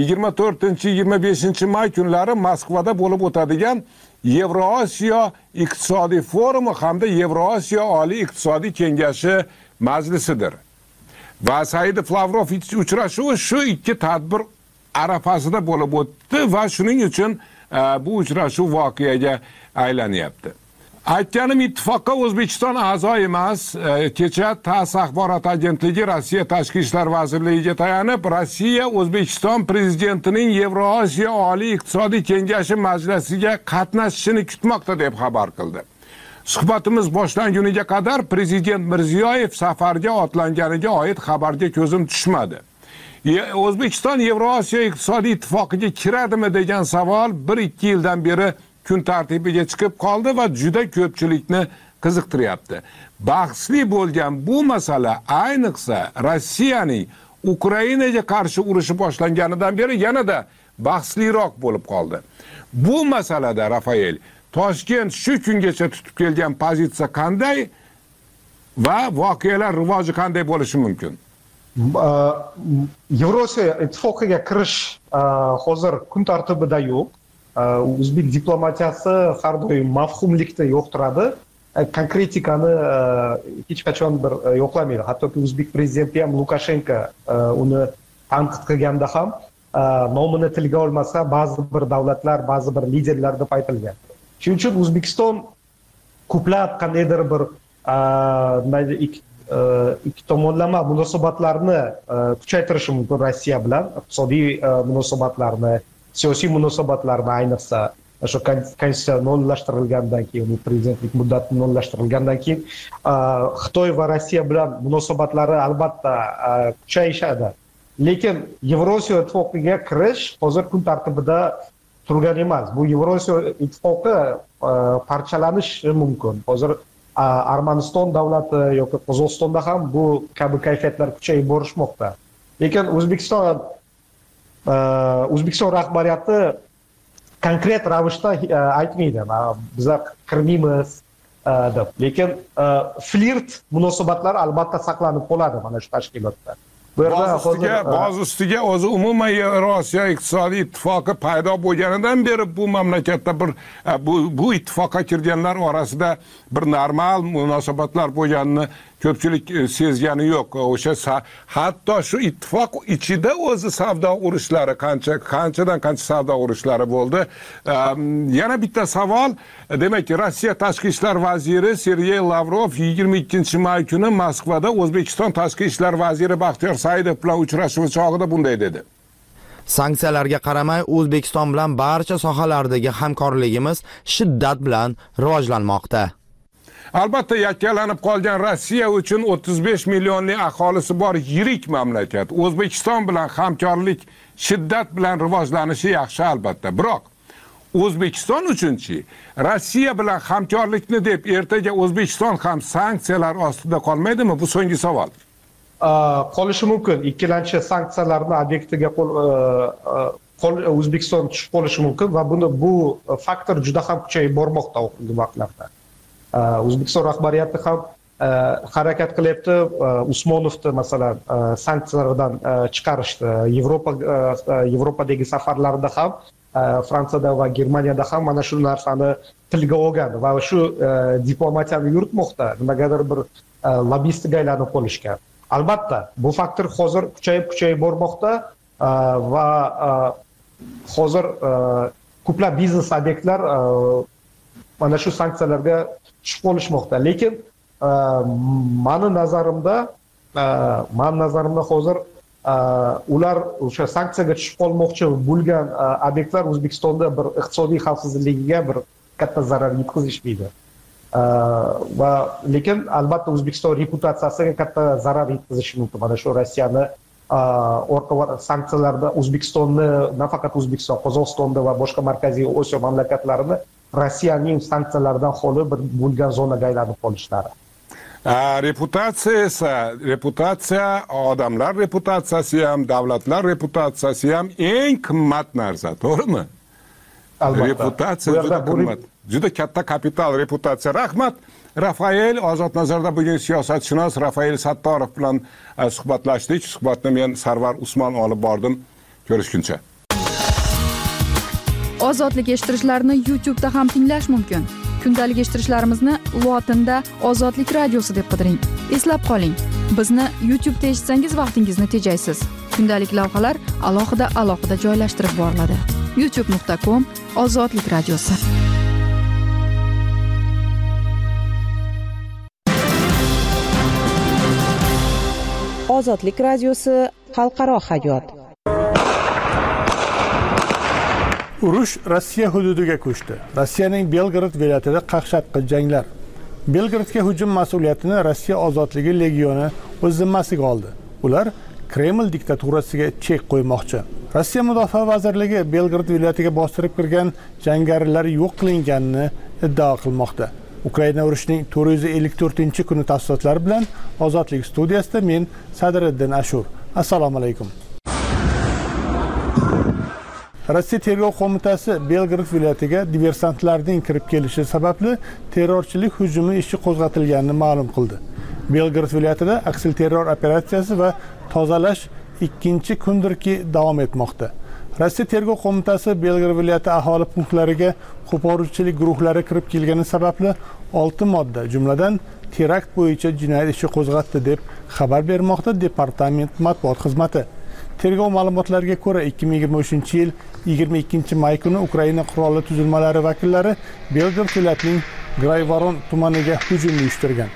24-25 may kunlari Moskvada bo'lib o'tadigan Yevrosiyo iqtisodiy forumi hamda Yevrosiyo oliy iqtisodiy kengashi majlisidir. Va Saidov Lavrov uchrashuvi shu ikki tadbir arafasida bo'lib o'tdi va shuning uchun bu uchrashuv voqeaga aylanyapti. Aytganim, ittifoqqa O'zbekiston a'zo emas. Kecha TASS axborot agentligi Rossiya tashqi ishlar vazirligiga tayanib, Rossiya O'zbekiston prezidentining Yevrosiyo oliy iqtisodiy kengashi majlisiga qatnashishini kutmoqda deb xabar qildi. Suhbatimiz boshlanguniga qadar prezident Mirziyoyev safarga otlanganiga oid xabarga ko'zim tushmadi. O'zbekiston Yevrosiyo iqtisodiy ittifoqiga kiradimi degan savol 1-2 yildan beri kun tartibiga chiqib qoldi va juda ko'pchilikni qiziqtiryapti. Bahsli bo'lgan bu masala ayniqsa Rossiyaning Ukrainaga qarshi urushi boshlanganidan beri yanada bahsliroq bo'lib qoldi. Bu masalada Rafael, Toshkent shu kungacha tutib kelgan pozitsiya qanday va voqealar rivoji qanday bo'lishi mumkin? Yevrosiyo ittifoqiga kirish hozir kun tartibida yo'q. O'zbek diplomatiyasi har doim mafhumlikni yo'qtiradi, konkretikani hech qachon bir yo'qlamaydi. Hattoki o'zbek prezidenti ham Lukashenko uni tanqid qilganda ham nomini tilga olmasa, ba'zi bir davlatlar, ba'zi bir liderlar deb aytilgan. Shuning uchun O'zbekiston ko'plab qandaydir bir ikki tomonlama munosabatlarni kuchaytirishi mumkin Rossiya bilan, iqtisodiy munosabatlarni, siyosiy munosabatlarni, ayniqsa shu konstitutsiya nollashtirilgandan keyin, prezidentlik muddati nollashtirilgandan keyin Xitoy va Rossiya bilan munosabatlari albatta kuchayishadi. Lekin Yevrosiyo ittifoqiga kirish hozir kun tartibida turgan emas. Bu Yevrosiyo ittifoqi parchalanishi mumkin. Hozir Armaniston davlati yoki Qozog'istonda ham bu kabi kayfiyatlar kuchayib borishmoqda. Lekin O'zbekiston rahbariyati konkret ravishda aytmaydi, bizlar kirmaymiz deb. Lekin flirt munosabatlar albatta saqlanib qoladi mana shu tashkilotda. Boz ustiga o'zi umuman Yevrosiyo iqtisodiy ittifoqi paydo bo'lganidan beri bu mamlakatda bu ittifoqqa kirganlar orasida bir normal munosabatlar bo'lganini ko'pchilik sezgani yo'q. O'sha hatto shu ittifoq ichida o'zi savdo urushlari qanchadan qancha savdo urushlari bo'ldi. Yana bitta savol, demak Rossiya tashqi ishlar vaziri Sergey Lavrov 22-may kuni Moskvada O'zbekiston tashqi ishlar vaziri Baxtiyor Saidov bilan uchrashuv chog'ida bunday dedi. Sanksiyalarga qaramay O'zbekiston bilan barcha sohalardagi hamkorligimiz shiddat bilan rivojlanmoqda. Albatta yakkalanib qolgan Rossiya uchun 35 millionli aholisi bor yirik mamlakat. O'zbekiston bilan hamkorlik shiddat bilan rivojlanishi yaxshi albatta. Biroq O'zbekiston uchunchi Rossiya bilan hamkorlikni deb ertaga O'zbekiston ham sanksiyalar ostida qolmaydimi? Bu so'nggi savol. Qolishi mumkin. Ikkilanchi sanksiyalarning obyektiga O'zbekiston tushib qolishi mumkin va bu faktor juda ham kuchayib bormoqda oxirgi vaqtlarda. O'zbekiston rahbariyati ham harakat qilyapti. Usmonovni masalan sanksiyalardan chiqarishdi. Yevropadagi safarlarida ham Fransiyada va Germaniyada ham mana shu narsani tilga olgan va shu diplomatiyani yuritmoqda. Nimagadir bir lobbistiga aylanib qolishgan. Albatta, bu faktor hozir kuchayib bormoqda va hozir ko'plab biznes obyektlar mana shu sanksiyalarga tushib qolishmoqda. Lekin mani nazarimda hozir ular o'sha sanksiyaga tushib qolmoqchi bo'lgan obyektlar O'zbekistonda bir iqtisodiy xavfsizligiga bir katta zarar yetkazishmaydi. Va lekin albatta O'zbekiston reputatsiyasiga katta zarar yetkazishi mumkin. Mana shu Rossiyani orqa sanksiyalarda O'zbekistonni, nafaqat O'zbekiston, Qozog'istonda va boshqa Markaziy Osiyo mamlakatlarini Rossiyaning sanksiyalardan xoli bir bo'lgan zonaga aylanib qolishlari. Reputatsiya, odamlar reputatsiyasi ham, davlatlar reputatsiyasi ham eng qimmat narsa, to'g'rimi? Albatta. Reputatsiya juda qimmat. Juda katta kapital reputatsiya. Rahmat. Rafael Ozodnazarda bugun siyosatshunos Rafael Sattorov bilan suhbatlashdik. Suhbatni men Sarvar Usmon olib bordim. Ko'rishguncha. Ozodlik eshittirishlarni YouTube'da ham tinglash mumkin. Kundalik eshittirishlarimizni lotinda Ozodlik radiosi deb qidiring. Eslab qoling, bizni YouTube'da eshitsangiz vaqtingizni tejaysiz. Kundalik lavhalar alohida joylashtirib boriladi. youtube.com/Ozodlik radiosi. Ozodlik radiosi xalqaro hayot. Urush Rossiya hududiga ko'chdi. Rossiyaning Belgrad viloyatida qaqshatqich janglar. Belgradga hujum mas'uliyatini Rossiya ozodligi legioni o'z zimmasiga oldi. Ular Kreml diktaturasiga chek qo'ymoqchi. Rossiya mudofaa vazirligi Belgrad viloyatiga bostirib kirgan jangarilar yo'q qilinganini iddao qilmoqda. Ukraina urushining 454-kuni tafsilotlari bilan Ozodlik studiyasida men Sadriddin Ashur. Assalomu alaykum. Rossiya tergov qo'mitasi Belgrad viloyatiga diversantlarning kirib kelishi sababli terrorchilik hujumi ishi qo'zg'atilganini ma'lum qildi. Belgrad viloyatida aksilterror operatsiyasi va tozalash 2-kundirki davom etmoqda. Rossiya tergov qo'mitasi Belgrad viloyati aholi punktlariga qo'poruvchilik guruhlari kirib kelgani sababli 6 modda, jumladan terakt bo'yicha jinoyat ishi qo'zg'atdi deb xabar bermoqda departament matbuot xizmati. Tergov ma'lumotlariga ko'ra 2023-yil 22-may kuni Ukraina qurolli tuzilmalari vakillari Belgrad viloyatining Grayvoron tumaniga hujum uyushtirgan.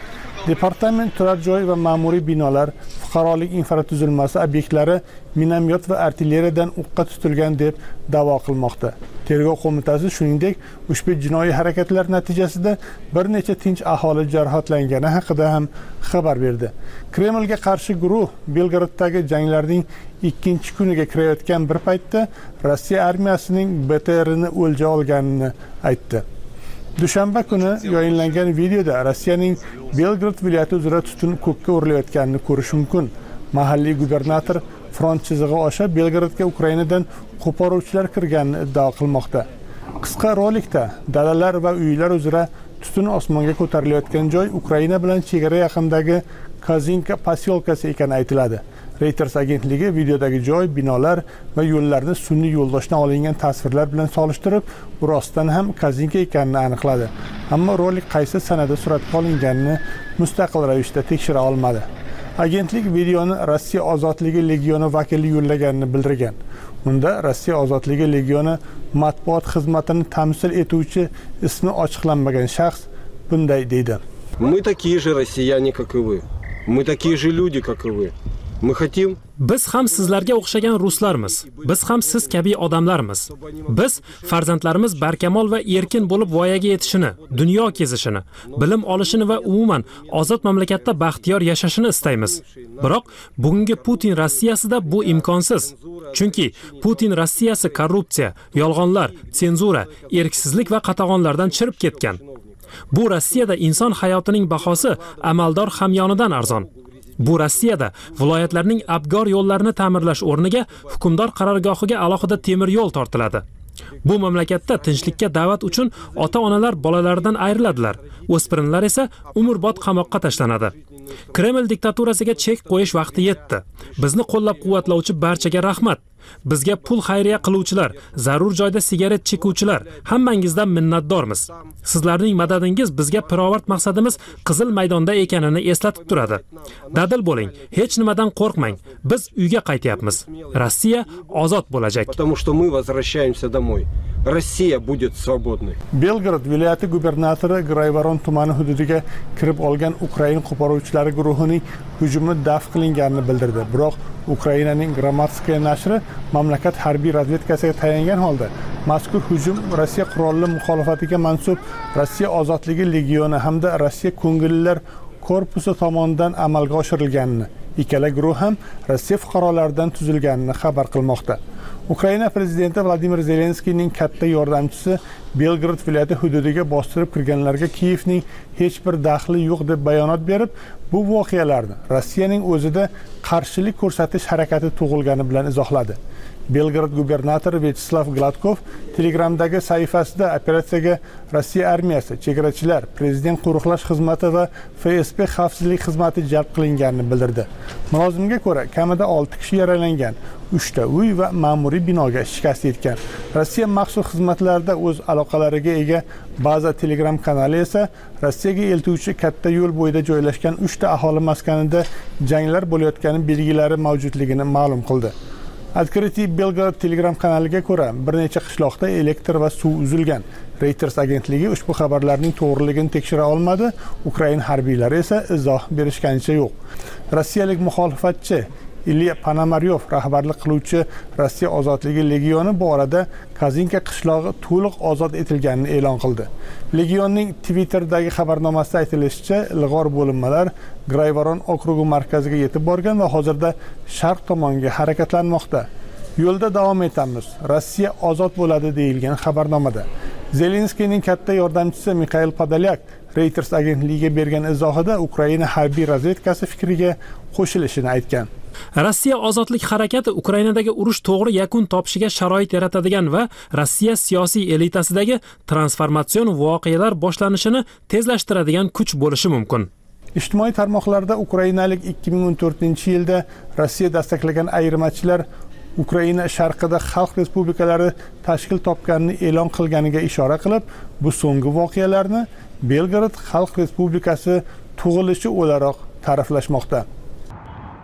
Departament turar joy va ma'muriy binolar, fuqarolik infratuzilmasi obyektlari minomyot va artilleriyadan o'qqa tutilgan deb da'vo qilmoqda. Tergov qo'mitasi shuningdek ushbu jinoiy harakatlar natijasida bir necha tinch aholi jarohatlangani haqida ham xabar berdi. Kremlga qarshi guruh Belgraddagi janglarning 2-kuniga kirayotgan bir paytda Rossiya armiyasining BTRni o'lja olganini aytdi. Dushanba kuni yayınlangan videoda Rossiyaning Belgrad viloyati uzra tutun ko'kka urilayotganini ko'rish mumkin. Mahalliy gubernator front chizig'i osha Belgradga Ukrainadan qo'poruvchilar kirganini iddao qilmoqda. Qisqa rolikda dalalar va uylar uzra tutun osmonga ko'tarilayotgan joy Ukraina bilan chegara yaqinidagi Kazinka posyolkasi ekani aytiladi. Reuters agentligi videodagi joy, binolar va yo'llarni sun'iy yo'ldoshdan olingan tasvirlar bilan solishtirib, bu rostdan ham Kazinka ekanini aniqladi. Ammo rolik qaysi sanada suratga olinganini mustaqil ravishda tekshira olmadi. Agentlik videoni Rossiya ozodligi legioni vakili yo'llaganini bildirgan. Unda Rossiya ozodligi legioni matbuot xizmatini tamsil etuvchi ismi ochiqlanmagan shaxs bunday deydi. Мы такие же россияне, как и вы. Мы такие же люди, как и вы. Мы хотим Biz ham sizlarga o'xshagan ruslarmiz. Biz ham siz kabi odamlarmiz. Biz farzandlarimiz barkamol va erkin bo'lib voyaga yetishini, dunyo kezishini, bilim olishini va umuman ozod mamlakatda baxtiyor yashashini istaymiz. Biroq bugungi Putin Rossiyasida bu imkonsiz. Chunki Putin Rossiyasi korrupsiya, yolg'onlar, senzura, erksizlik va qatag'onlardan chirib ketgan. Bu Rossiyada inson hayotining bahosi amaldor hamyonidan arzon. Bu Rossiyada viloyatlarning abgor yo'llarini ta'mirlash o'rniga hukmdor qarorgohiga alohida temir yo'l tortiladi. Bu mamlakatda tinchlikka da'vat uchun ota-onalar bolalaridan ayriladilar. O'spirinlar esa umrbod qamoqqa tashlanadi. Kreml diktaturasiga chek qo'yish vaqti yetdi. Bizni qo'llab-quvvatlovchi barchaga rahmat. Bizga pul xayriya qiluvchilar, zarur joyda sigaret chekuvchilar, hammangizdan minnatdormiz. Sizlarning madadingiz bizga pirovard maqsadimiz Qizil maydonda ekanini eslatib turadi. Dadil bo'ling, hech nimadan qo'rqmang. Biz uyga qaytyapmiz. Rossiya ozod bo'lajak. Потому что мы возвращаемся домой. Россия будет свободной. Belgrad viloyati gubernatori Grayvoron tumani hududiga kirib olgan Ukraina qo'poruvchilari guruhining hujumi daf qilinganini bildirdi. Biroq Ukrainaning Gramatskaya nashri mamlakat harbiy razvedkasiga tayangan holda mazkur hujum Rossiya qurolli muxolifatiga mansub Rossiya ozodligi legioni hamda Rossiya ko'ngillilar korpusi tomonidan amalga oshirilganini, ikkala guruh ham Rossiya fuqarolaridan tuzilganini xabar qilmoqda. Ukraina prezidenti Vladimir Zelenskiyning katta yordamchisi Belgrad viloyati hududiga bostirib kirganlarga Kiyevning hech bir daxli yo'q deb bayonot berib, bu voqealarni Rossiyaning o'zida qarshilik ko'rsatish harakati tug'ilgani bilan izohladi. Belgrad gubernatori Vyacheslav Gladkov Telegramdagi sahifasida operatsiyaga Rossiya armiyasi, chegarachilar, prezident qo'riqlash xizmati va FSB xavfsizlik xizmati jalb qilinganini bildirdi. Mulozimga ko'ra, kamida 6 kishi yaralangan, 3 ta uy va ma'muriy binoga shikast yetgan. Rossiya maxsus xizmatlarida o'z aloqalariga ega baza Telegram kanali esa Rossiyaga eltuvchi katta yo'l bo'yida joylashgan 3 ta aholi maskanida janglar bo'layotgani belgilari mavjudligini ma'lum qildi. Открытие Belgrad Telegram kanaliga ko'ra, bir necha qishloqda elektr va suv uzilgan. Reuters agentligi ushbu xabarlarning to'g'riligini tekshira olmadi. Ukraina harbiylari esa izoh berishganicha yo'q. Rossiyalik muxolifatchi Ilya Ponomaryov rahbarlik qiluvchi Rossiya ozodligi legioni bu orada Kazinka qishlog'i to'liq ozod etilganini e'lon qildi. Legionning Twitter'dagi xabarnomasida aytilishicha, ilg'or bo'linmalar Grayvoron okrugi markaziga yetib borgan va hozirda sharq tomonga harakatlanmoqda. Yo'lda davom etamiz. Rossiya ozod bo'ladi deyilgan xabarnomada. Zelenskiyning katta yordamchisi Mikhail Podolyak Reuters agentligiga bergan izohida Ukraina harbiy razvedkasi fikriga qo'shilishini aytgan. Rossiya ozodlik harakati Ukrainadagi urush to'g'ri yakun topishiga sharoit yaratadigan va Rossiya siyosiy elitasidagi transformatsion voqealar boshlanishini tezlashtiradigan kuch bo'lishi mumkin. Ijtimoiy tarmoqlarda ukrainalik 2014-yilda Rossiya dastaqlagan ayirmachilar Ukraina sharqida xalq respublikalari tashkil topganini e'lon qilganiga ishora qilib, bu so'nggi voqealarni Belgrad Xalq Respublikasi tug'ilishi o'laroq ta'riflashmoqda.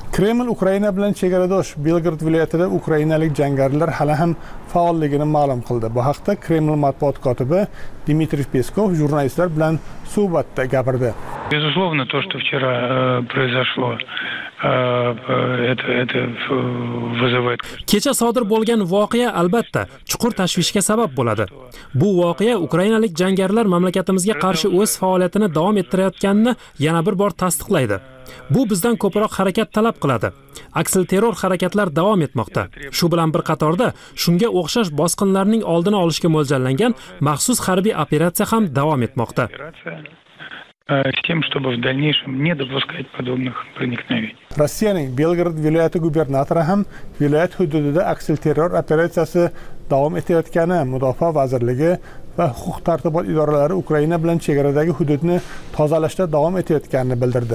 Kreml Ukraina bilan chegaradosh Belgrad viloyatida ukrainalik jangarilar hali ham faolligini ma'lum qildi. Bu haqda Kreml matbuot kotibi Dmitriy Peskov jurnalistlar bilan suhbatda gapirdi. Безусловно, то, что вчера произошло, это вызывает. Kecha sodir bo'lgan voqea albatta chuqur tashvishga sabab bo'ladi. Bu voqea ukrainalik jangarilar mamlakatimizga qarshi o'z faoliyatini davom ettirayotganini yana bir bor tasdiqlaydi. Bu bizdan ko'proq harakat talab qiladi. Aksilterror harakatlar davom etmoqda. Shu bilan bir qatorda shunga o'xshash bosqinlarning oldini olishga mo'ljallangan maxsus harbiy operatsiya ham davom etmoqda. С тем, чтобы в дальнейшем не допускать подобных проникновений. Rossiyaning Belgrad viloyati gubernatori ham viloyat hududida aksilterror operatsiyasi davom etayotgani, Mudofaa vazirligi va huquq-tartibot idoralari Ukraina bilan chegaradagi hududni tozalashda davom etayotganini bildirdi.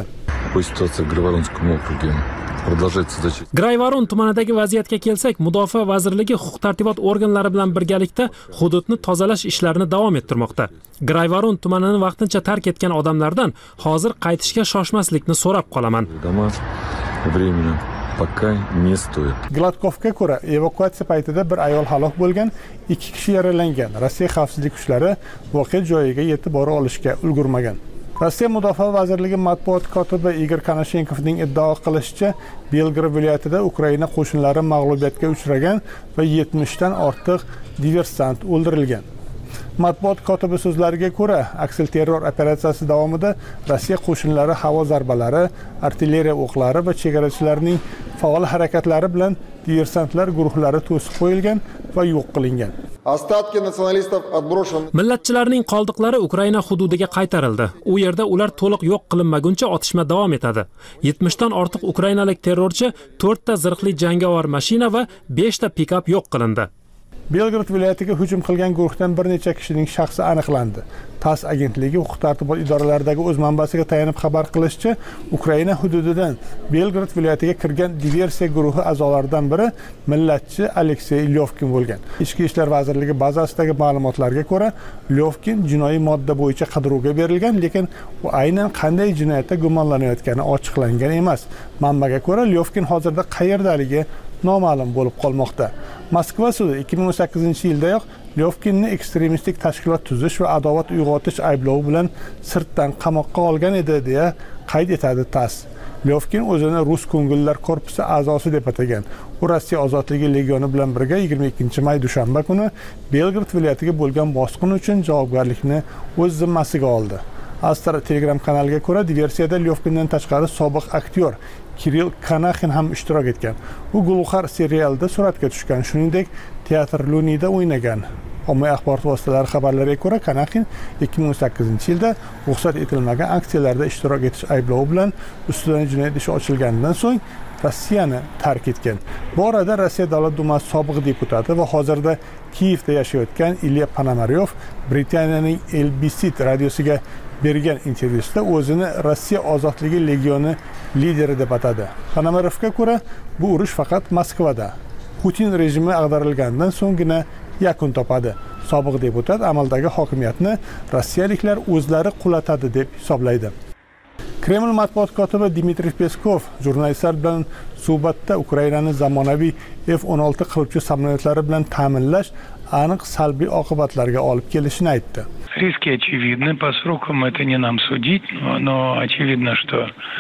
Grayvarun tumanidagi vaziyatga kelsak, Mudofaa vazirligi huquq-tartibot organlari bilan birgalikda hududni tozalash ishlarini davom ettirmoqda. Grayvarun tumanini vaqtincha tark etgan odamlardan hozir qaytishga shoshmaslikni so'rab qolaman. Gladkovga ko'ra, evakuatsiya paytida bir ayol halok bo'lgan, 2 kishi yaralangan. Rossiya xavfsizlik kuchlari voqea joyiga yetib bora olishga ulgurmagan. Rossiya Mudofaa vazirligi matbuot kotibi Igor Konashenkovning iddao qilishicha, Belgrad viloyatida Ukraina qo'shinlari mag'lubiyatga uchragan va 70 dan ortiq diversant o'ldirilgan. Matbuot kotibi so'zlariga ko'ra, aksilterror operatsiyasi davomida Rossiya qo'shinlari havo zarbalari, artilleriya o'qlari va chegarachilarning faol harakatlari bilan diversantlar guruhlari to'sib qo'yilgan va yo'q qilingan. Millatchilarning qoldiqlari Ukraina hududiga qaytarildi. U yerda ular to'liq yo'q qilinmaguncha otishma davom etadi. 70 dan ortiq ukrainalik terrorchi, 4 ta zirhli jangovar mashina va 5 ta pikap yo'q qilindi. Belgrad viloyatiga hujum qilgan guruhdan bir necha kishining shaxsi aniqlandi. TASS agentligi huquq-tartibot idoralaridagi o'z manbasiga tayanib xabar qilishicha, Ukraina hududidan Belgrad viloyatiga kirgan diversiya guruhi a'zolaridan biri millatchi Aleksey Lyovkin bo'lgan. Ichki ishlar vazirligi bazasidagi ma'lumotlarga ko'ra, Lyovkin jinoiy modda bo'yicha qidiruvga berilgan, lekin u aynan qanday jinoyatda gumonlanayotgani ochiqlangan emas. Manbaga ko'ra, Lyovkin hozirda qayerdaligi noma'lum bo'lib qolmoqda. Moskva sudi 2018-yildayoq Lyovkinni ekstremistik tashkilot tuzish va adovat uyg'otish ayblovi bilan sirtdan qamoqqa olgan edi, deya qayd etadi TASS. Lyovkin o'zini Rus ko'ngillilar korpusi a'zosi deb atagan. U Rossiya ozodligi legioni bilan birga 22-may dushanba kuni Belgrad viloyatiga bo'lgan bosqin uchun javobgarlikni o'z zimmasiga oldi. Astra Telegram kanaliga ko'ra, diversiyada Lyovkindan tashqari sobiq aktyor Kirill Kanaxin ham ishtirok etgan. U Gulxar serialida suratga tushgan, shuningdek, teatr Lunida o'ynagan. Ommaviy axborot vositalari xabarlariga ko'ra, Kanaxin 2018-yilda ruxsat etilmagan aksiyalarda ishtirok etish ayblovi bilan ustidan jinoyat ishi ochilganidan so'ng Rossiyani tark etgan. Bu orada Rossiya Davlat dumasi sobiq deputati va hozirda Kiyevda yashayotgan Ilya Ponomaryov Britaniyaning LBC radiosiga bergan intervyusida o'zini Rossiya ozodligi legioni lideri deb atadi. Ponomaryovga ko'ra, bu urush faqat Moskvada, Putin rejimi ag'darilgandan so'nggina yakun topadi. Sobiq deputat amaldagi hokimiyatni rossiyaliklar o'zlari qulatadi deb hisoblaydi. Kreml matbuot kotibi Dmitriy Peskov jurnalistlar bilan suhbatda Ukrainani zamonaviy F-16 qiruvchi samolyotlari bilan ta'minlash aniq salbiy oqibatlarga olib kelishini aytdi. Риски очевидны, по срокам это не нам судить, но очевидно, что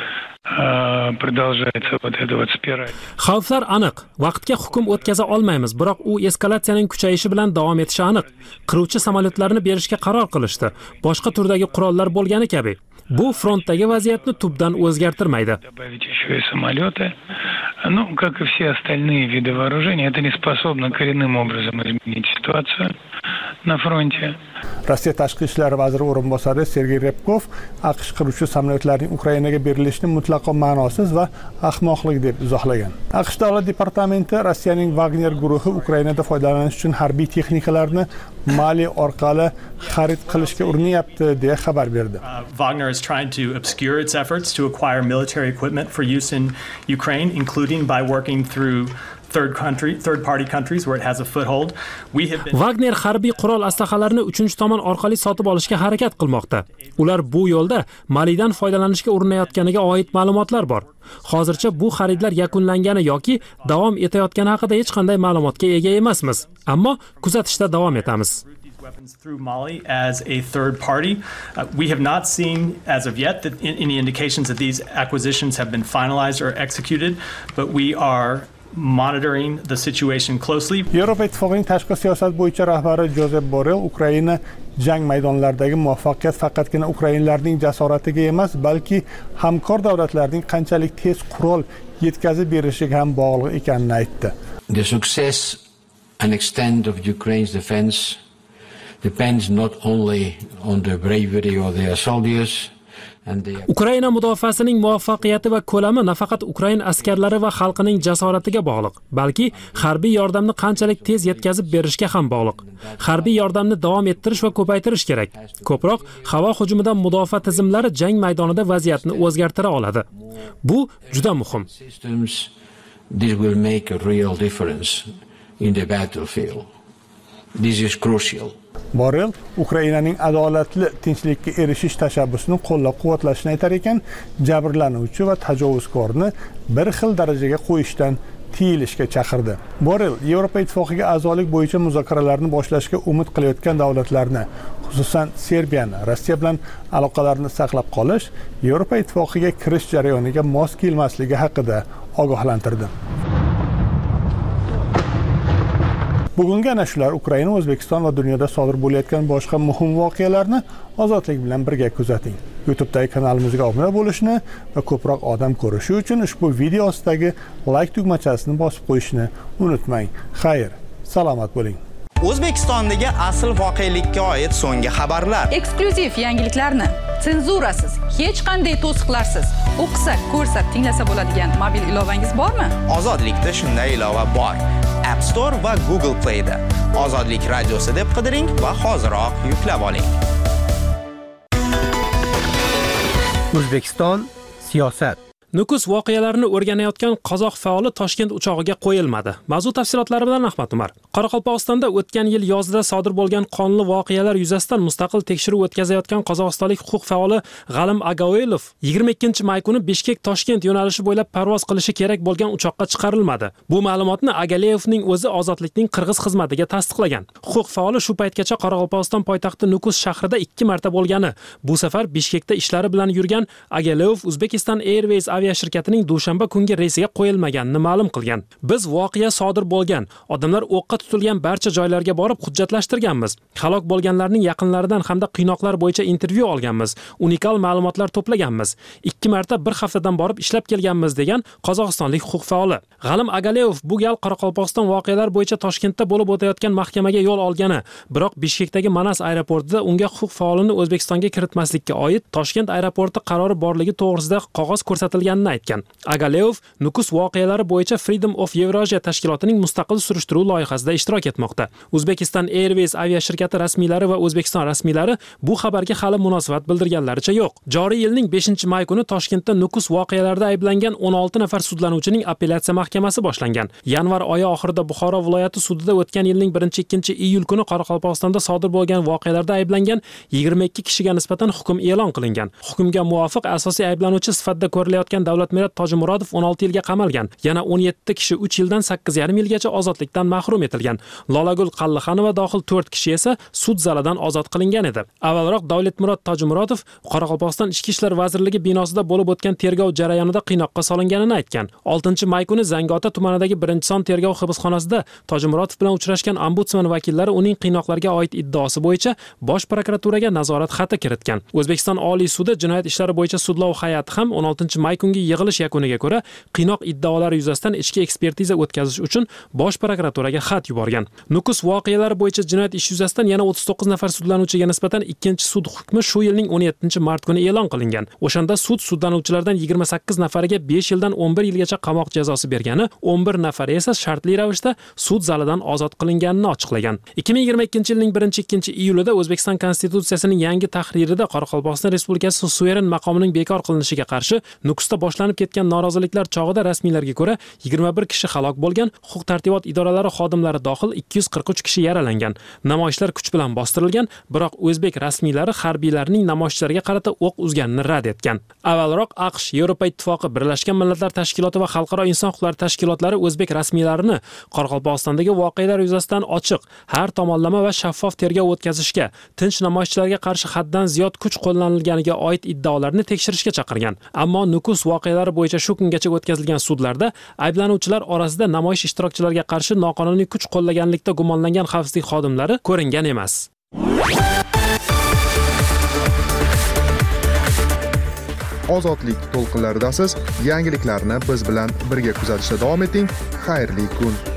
продолжается вот эта вот спираль. Xavflar aniq. Vaqtga hukm o'tkaza olmaymiz, biroq u eskalatsiyaning kuchayishi bilan davom etishi aniq. Qiruvchi samolyotlarni berishga qaror qilishdi. Boshqa turdagi qurollar bo'lgani kabi. Bu frontdagi vaziyatni tubdan o'zgartirmaydi. Добавить еще и самолеты. Ну, как и все остальные виды вооружения, это не способно коренным образом изменить ситуацию на фронте. Rossiya tashqi ishlar vaziri o'rinbosari Sergey Repkov AQSh qiruvchi samolyotlarining Ukrainaga berilishini mutlaqo ma'nosiz va ahmoqlik deb izohlagan. AQSh davlat departamenti Rossiyaning Wagner guruhi Ukrainada foydalanish uchun harbiy texnikalarni Mali orqali xarid qilishga urinyapti deya xabar berdi. Wagner is trying to obscure its efforts to acquire military equipment for use in Ukraine, including by working through third-party countries where it has a foothold. We have been Wagner harbiy qurol aslahalarini uchinchi tomon orqali sotib olishga harakat qilmoqda. Ular bu yo'lda Malidan foydalanishga urinayotganiga oid ma'lumotlar bor. Hozircha bu xaridlar yakunlangani yoki davom etayotgani haqida hech qanday ma'lumotga ega emasmiz, ammo kuzatishda davom etamiz. weapons through Mali as a third party. We have not seen as of yet that any indications that these acquisitions have been finalized or executed, but we are monitoring the situation closely. Yevropa Ittifoqining tashqi siyosat bo'yicha rahbari Josep Borrell Ukraina jang maydonlaridagi muvaffaqiyat faqatgina ukrainlarning jasoratiga emas, balki hamkor davlatlarning qanchalik tez qurol yetkazib berishiga ham bog'liq ekanini aytdi. The success and extent of Ukraine's defense depends not only on the bravery of their soldiers. Ukraina mudofaasining muvaffaqiyati va ko'lami nafaqat Ukraina askarlari va xalqining jasoratiga bog'liq, balki harbiy yordamni qanchalik tez yetkazib berishga ham bog'liq. Harbiy yordamni davom ettirish va ko'paytirish kerak. Ko'proq havo hujumidan mudofaa tizimlari jang maydonida vaziyatni o'zgartira oladi. Bu juda muhim. This will make a real difference in the battlefield. This is crucial. Borrell Ukrainaning adolatli tinchlikka erishish tashabbusini qo'llab-quvvatlashini aytar ekan, jabrlanuvchi va tajovuzkorni bir xil darajaga qo'yishdan tiyilishga chaqirdi. Borrell Yevropa Ittifoqiga a'zolik bo'yicha muzokaralarni boshlashga umid qilayotgan davlatlarni, xususan Serbiyani, Rossiya bilan aloqalarni saqlab qolish, Yevropa Ittifoqiga kirish jarayoniga mos kelmasligi haqida ogohlantirdi. Bugungi ana shular Ukraina, O'zbekiston va dunyoda sodir bo'layotgan boshqa muhim voqealarni ozodlik bilan birga kuzating. YouTube'dagi kanalimizga obuna bo'lishni va ko'proq odam ko'rishi uchun ushbu video ostidagi like tugmachasini bosib qo'yishni unutmang. Xayr, salomat bo'ling. O'zbekistondagi asl voqelikka oid so'nggi xabarlar, eksklyuziv yangiliklarni senzurasiz, hech qanday to'siqlarsiz o'qisa, ko'rsa, tinglasa bo'ladigan mobil ilovangiz bormi? Ozodlikda shunday ilova bor. App Store va Google Play da Ozodlik radiosi deb qidiring va hoziroq yuklab oling. O'zbekiston siyosat. Nukus voqealarini o'rganayotgan qozoq faoli Toshkent uchog'iga qo'yilmadi. Mavzu tafsilotlari bilan Ahmad Umar. Qoraqalpog'istonda o'tgan yil yozida sodir bo'lgan qonli voqealar yuzasidan mustaqil tekshiruv o'tkazayotgan qozog'istonlik huquq faoli G'alim Agaoylov 22-may kuni Bishkek-Toshkent yo'nalishi bo'ylab parvoz qilishi kerak bo'lgan uchoqqa chiqarilmadi. Bu ma'lumotni Agaleyevning o'zi Ozodlikning qirg'iz xizmatiga tasdiqlagan. Huquq faoli shu paytgacha Qoraqalpog'iston poytaxti Nukus shahrida 2 marta bo'lgani. Bu safar Bishkekda ishlari bilan yurgan Agaleyev Uzbekistan Airways aviashirkatining dushanba kungi reysiga qo'yilmaganini ma'lum qilgan. Biz voqea sodir bo'lgan, odamlar o'qqa tutilgan barcha joylarga borib hujjatlashtirganmiz. Halok bo'lganlarning yaqinlaridan hamda qiynoqlar bo'yicha intervyu olganmiz. Unikal ma'lumotlar to'plaganmiz. 2 marta bir haftadan borib ishlab kelganmiz degan qozog'istonlik huquq faoli. G'alim Agaleyev bu gal Qoraqalpog'iston voqealar bo'yicha Toshkentda bo'lib o'tayotgan mahkamaga yo'l olgani, biroq Bishkekdagi Manas aeroportida unga huquq faolini O'zbekistonga kiritmaslikka oid Toshkent aeroporti qarori borligi to'g'risida qog'oz ko'rsatilganini aytgan. Agaleyev Nukus voqealari bo'yicha Freedom of Eurasia tashkilotining mustaqil surishtiruv loyihasida ishtirok etmoqda. Uzbekistan Airways aviashirkati rasmiylari va O'zbekiston rasmiylari bu xabarga hali munosabat bildirganlaricha yo'q. Joriy yilning 5-may kuni Toshkentda Nukus voqealarida ayblangan 16 nafar sudlanuvchining apellyatsiya mahkamasi boshlangan. Yanvar oyi oxirida Buxoro viloyati sudida o'tgan yilning 1-2-iyul kuni Qoraqalpog'istonda sodir bo'lgan voqealarda ayblangan 22 kishiga nisbatan hukm e'lon qilingan. Hukmga muvofiq asosiy ayblanuvchi sifatida ko'rilayotgan Davlatmurod Tojimurodov 16 yilga qamalgan. Yana 17 kishi 3 yildan 8,5 yilgacha ozodlikdan mahrum etilgan. Lolagul Qallixonova dohil 4 kishi esa sud zalidan ozod qilingan edi. Avvalroq Davlatmurod Tojimurodov Qoraqalpog'iston Ichki ishlar vazirligi binosida bo'lib o'tgan tergov jarayonida qiynoqqa solinganini aytgan. 6-may kuni Zangiota tumanidagi 1-son tergov hibsxonasida Tojimurodov bilan uchrashgan ombudsman vakillari uning qiynoqlarga oid iddaosi bo'yicha Bosh prokuraturaga nazorat xati kiritgan. O'zbekiston Oliy sudi jinoyat ishlari bo'yicha sudlov hay'ati ham 16-may kungi yig'ilish yakuniga ko'ra qiynoq iddaolari yuzasidan ichki ekspertiza o'tkazish uchun Bosh prokuraturaga xat yuborgan. Nukus voqealari bo'yicha jinoyat ishi yuzasidan yana 39 nafar sudlanuvchiga nisbatan ikkinchi sud hukmi shu yilning 17-mart kuni e'lon qilingan. O'shanda sud sudlanuvchilardan 28 nafariga 5 yildan 11 yilgacha qamoq jazosi bergani, 11 nafari esa shartli ravishda sud zalidan ozod qilinganini ochiqlagan. 2022-yilning 1-2-iyulida O'zbekiston Konstitutsiyasining yangi tahririda Qoraqalpog'iston Respublikasi suveren maqomining bekor qilinishiga qarshi Nukusda Belarusda boshlanib ketgan noroziliklar chog'ida rasmiylarga ko'ra 21 kishi halok bo'lgan, huquq-tartibot idoralari xodimlari dohil 243 kishi yaralangan. Namoyishlar kuch bilan bostirilgan, biroq o'zbek rasmiylari harbiylarning namoyishchilarga qarata o'q uzganini rad etgan. Avvalroq AQSh, Yevropa Ittifoqi, Birlashgan Millatlar Tashkiloti va Xalqaro inson huquqlari tashkilotlari o'zbek rasmiylarini Qoraqalpog'istondagi voqealar yuzasidan ochiq, har tomonlama va shaffof tergov o'tkazishga, tinch namoyishchilarga qarshi haddan ziyod kuch qo'llanilganiga oid iddaolarni tekshirishga chaqirgan. Ammo Nukus voqealari bo'yicha shu kungacha o'tkazilgan sudlarda ayblanuvchilar orasida namoyish ishtirokchilariga qarshi noqonuniy kuch qo'llaganlikda gumonlangan xavfsizlik xodimlari ko'ringan emas. Ozodlik to'lqinlaridasiz. Yangiliklarni biz bilan birga kuzatishda davom eting. Xayrli kun.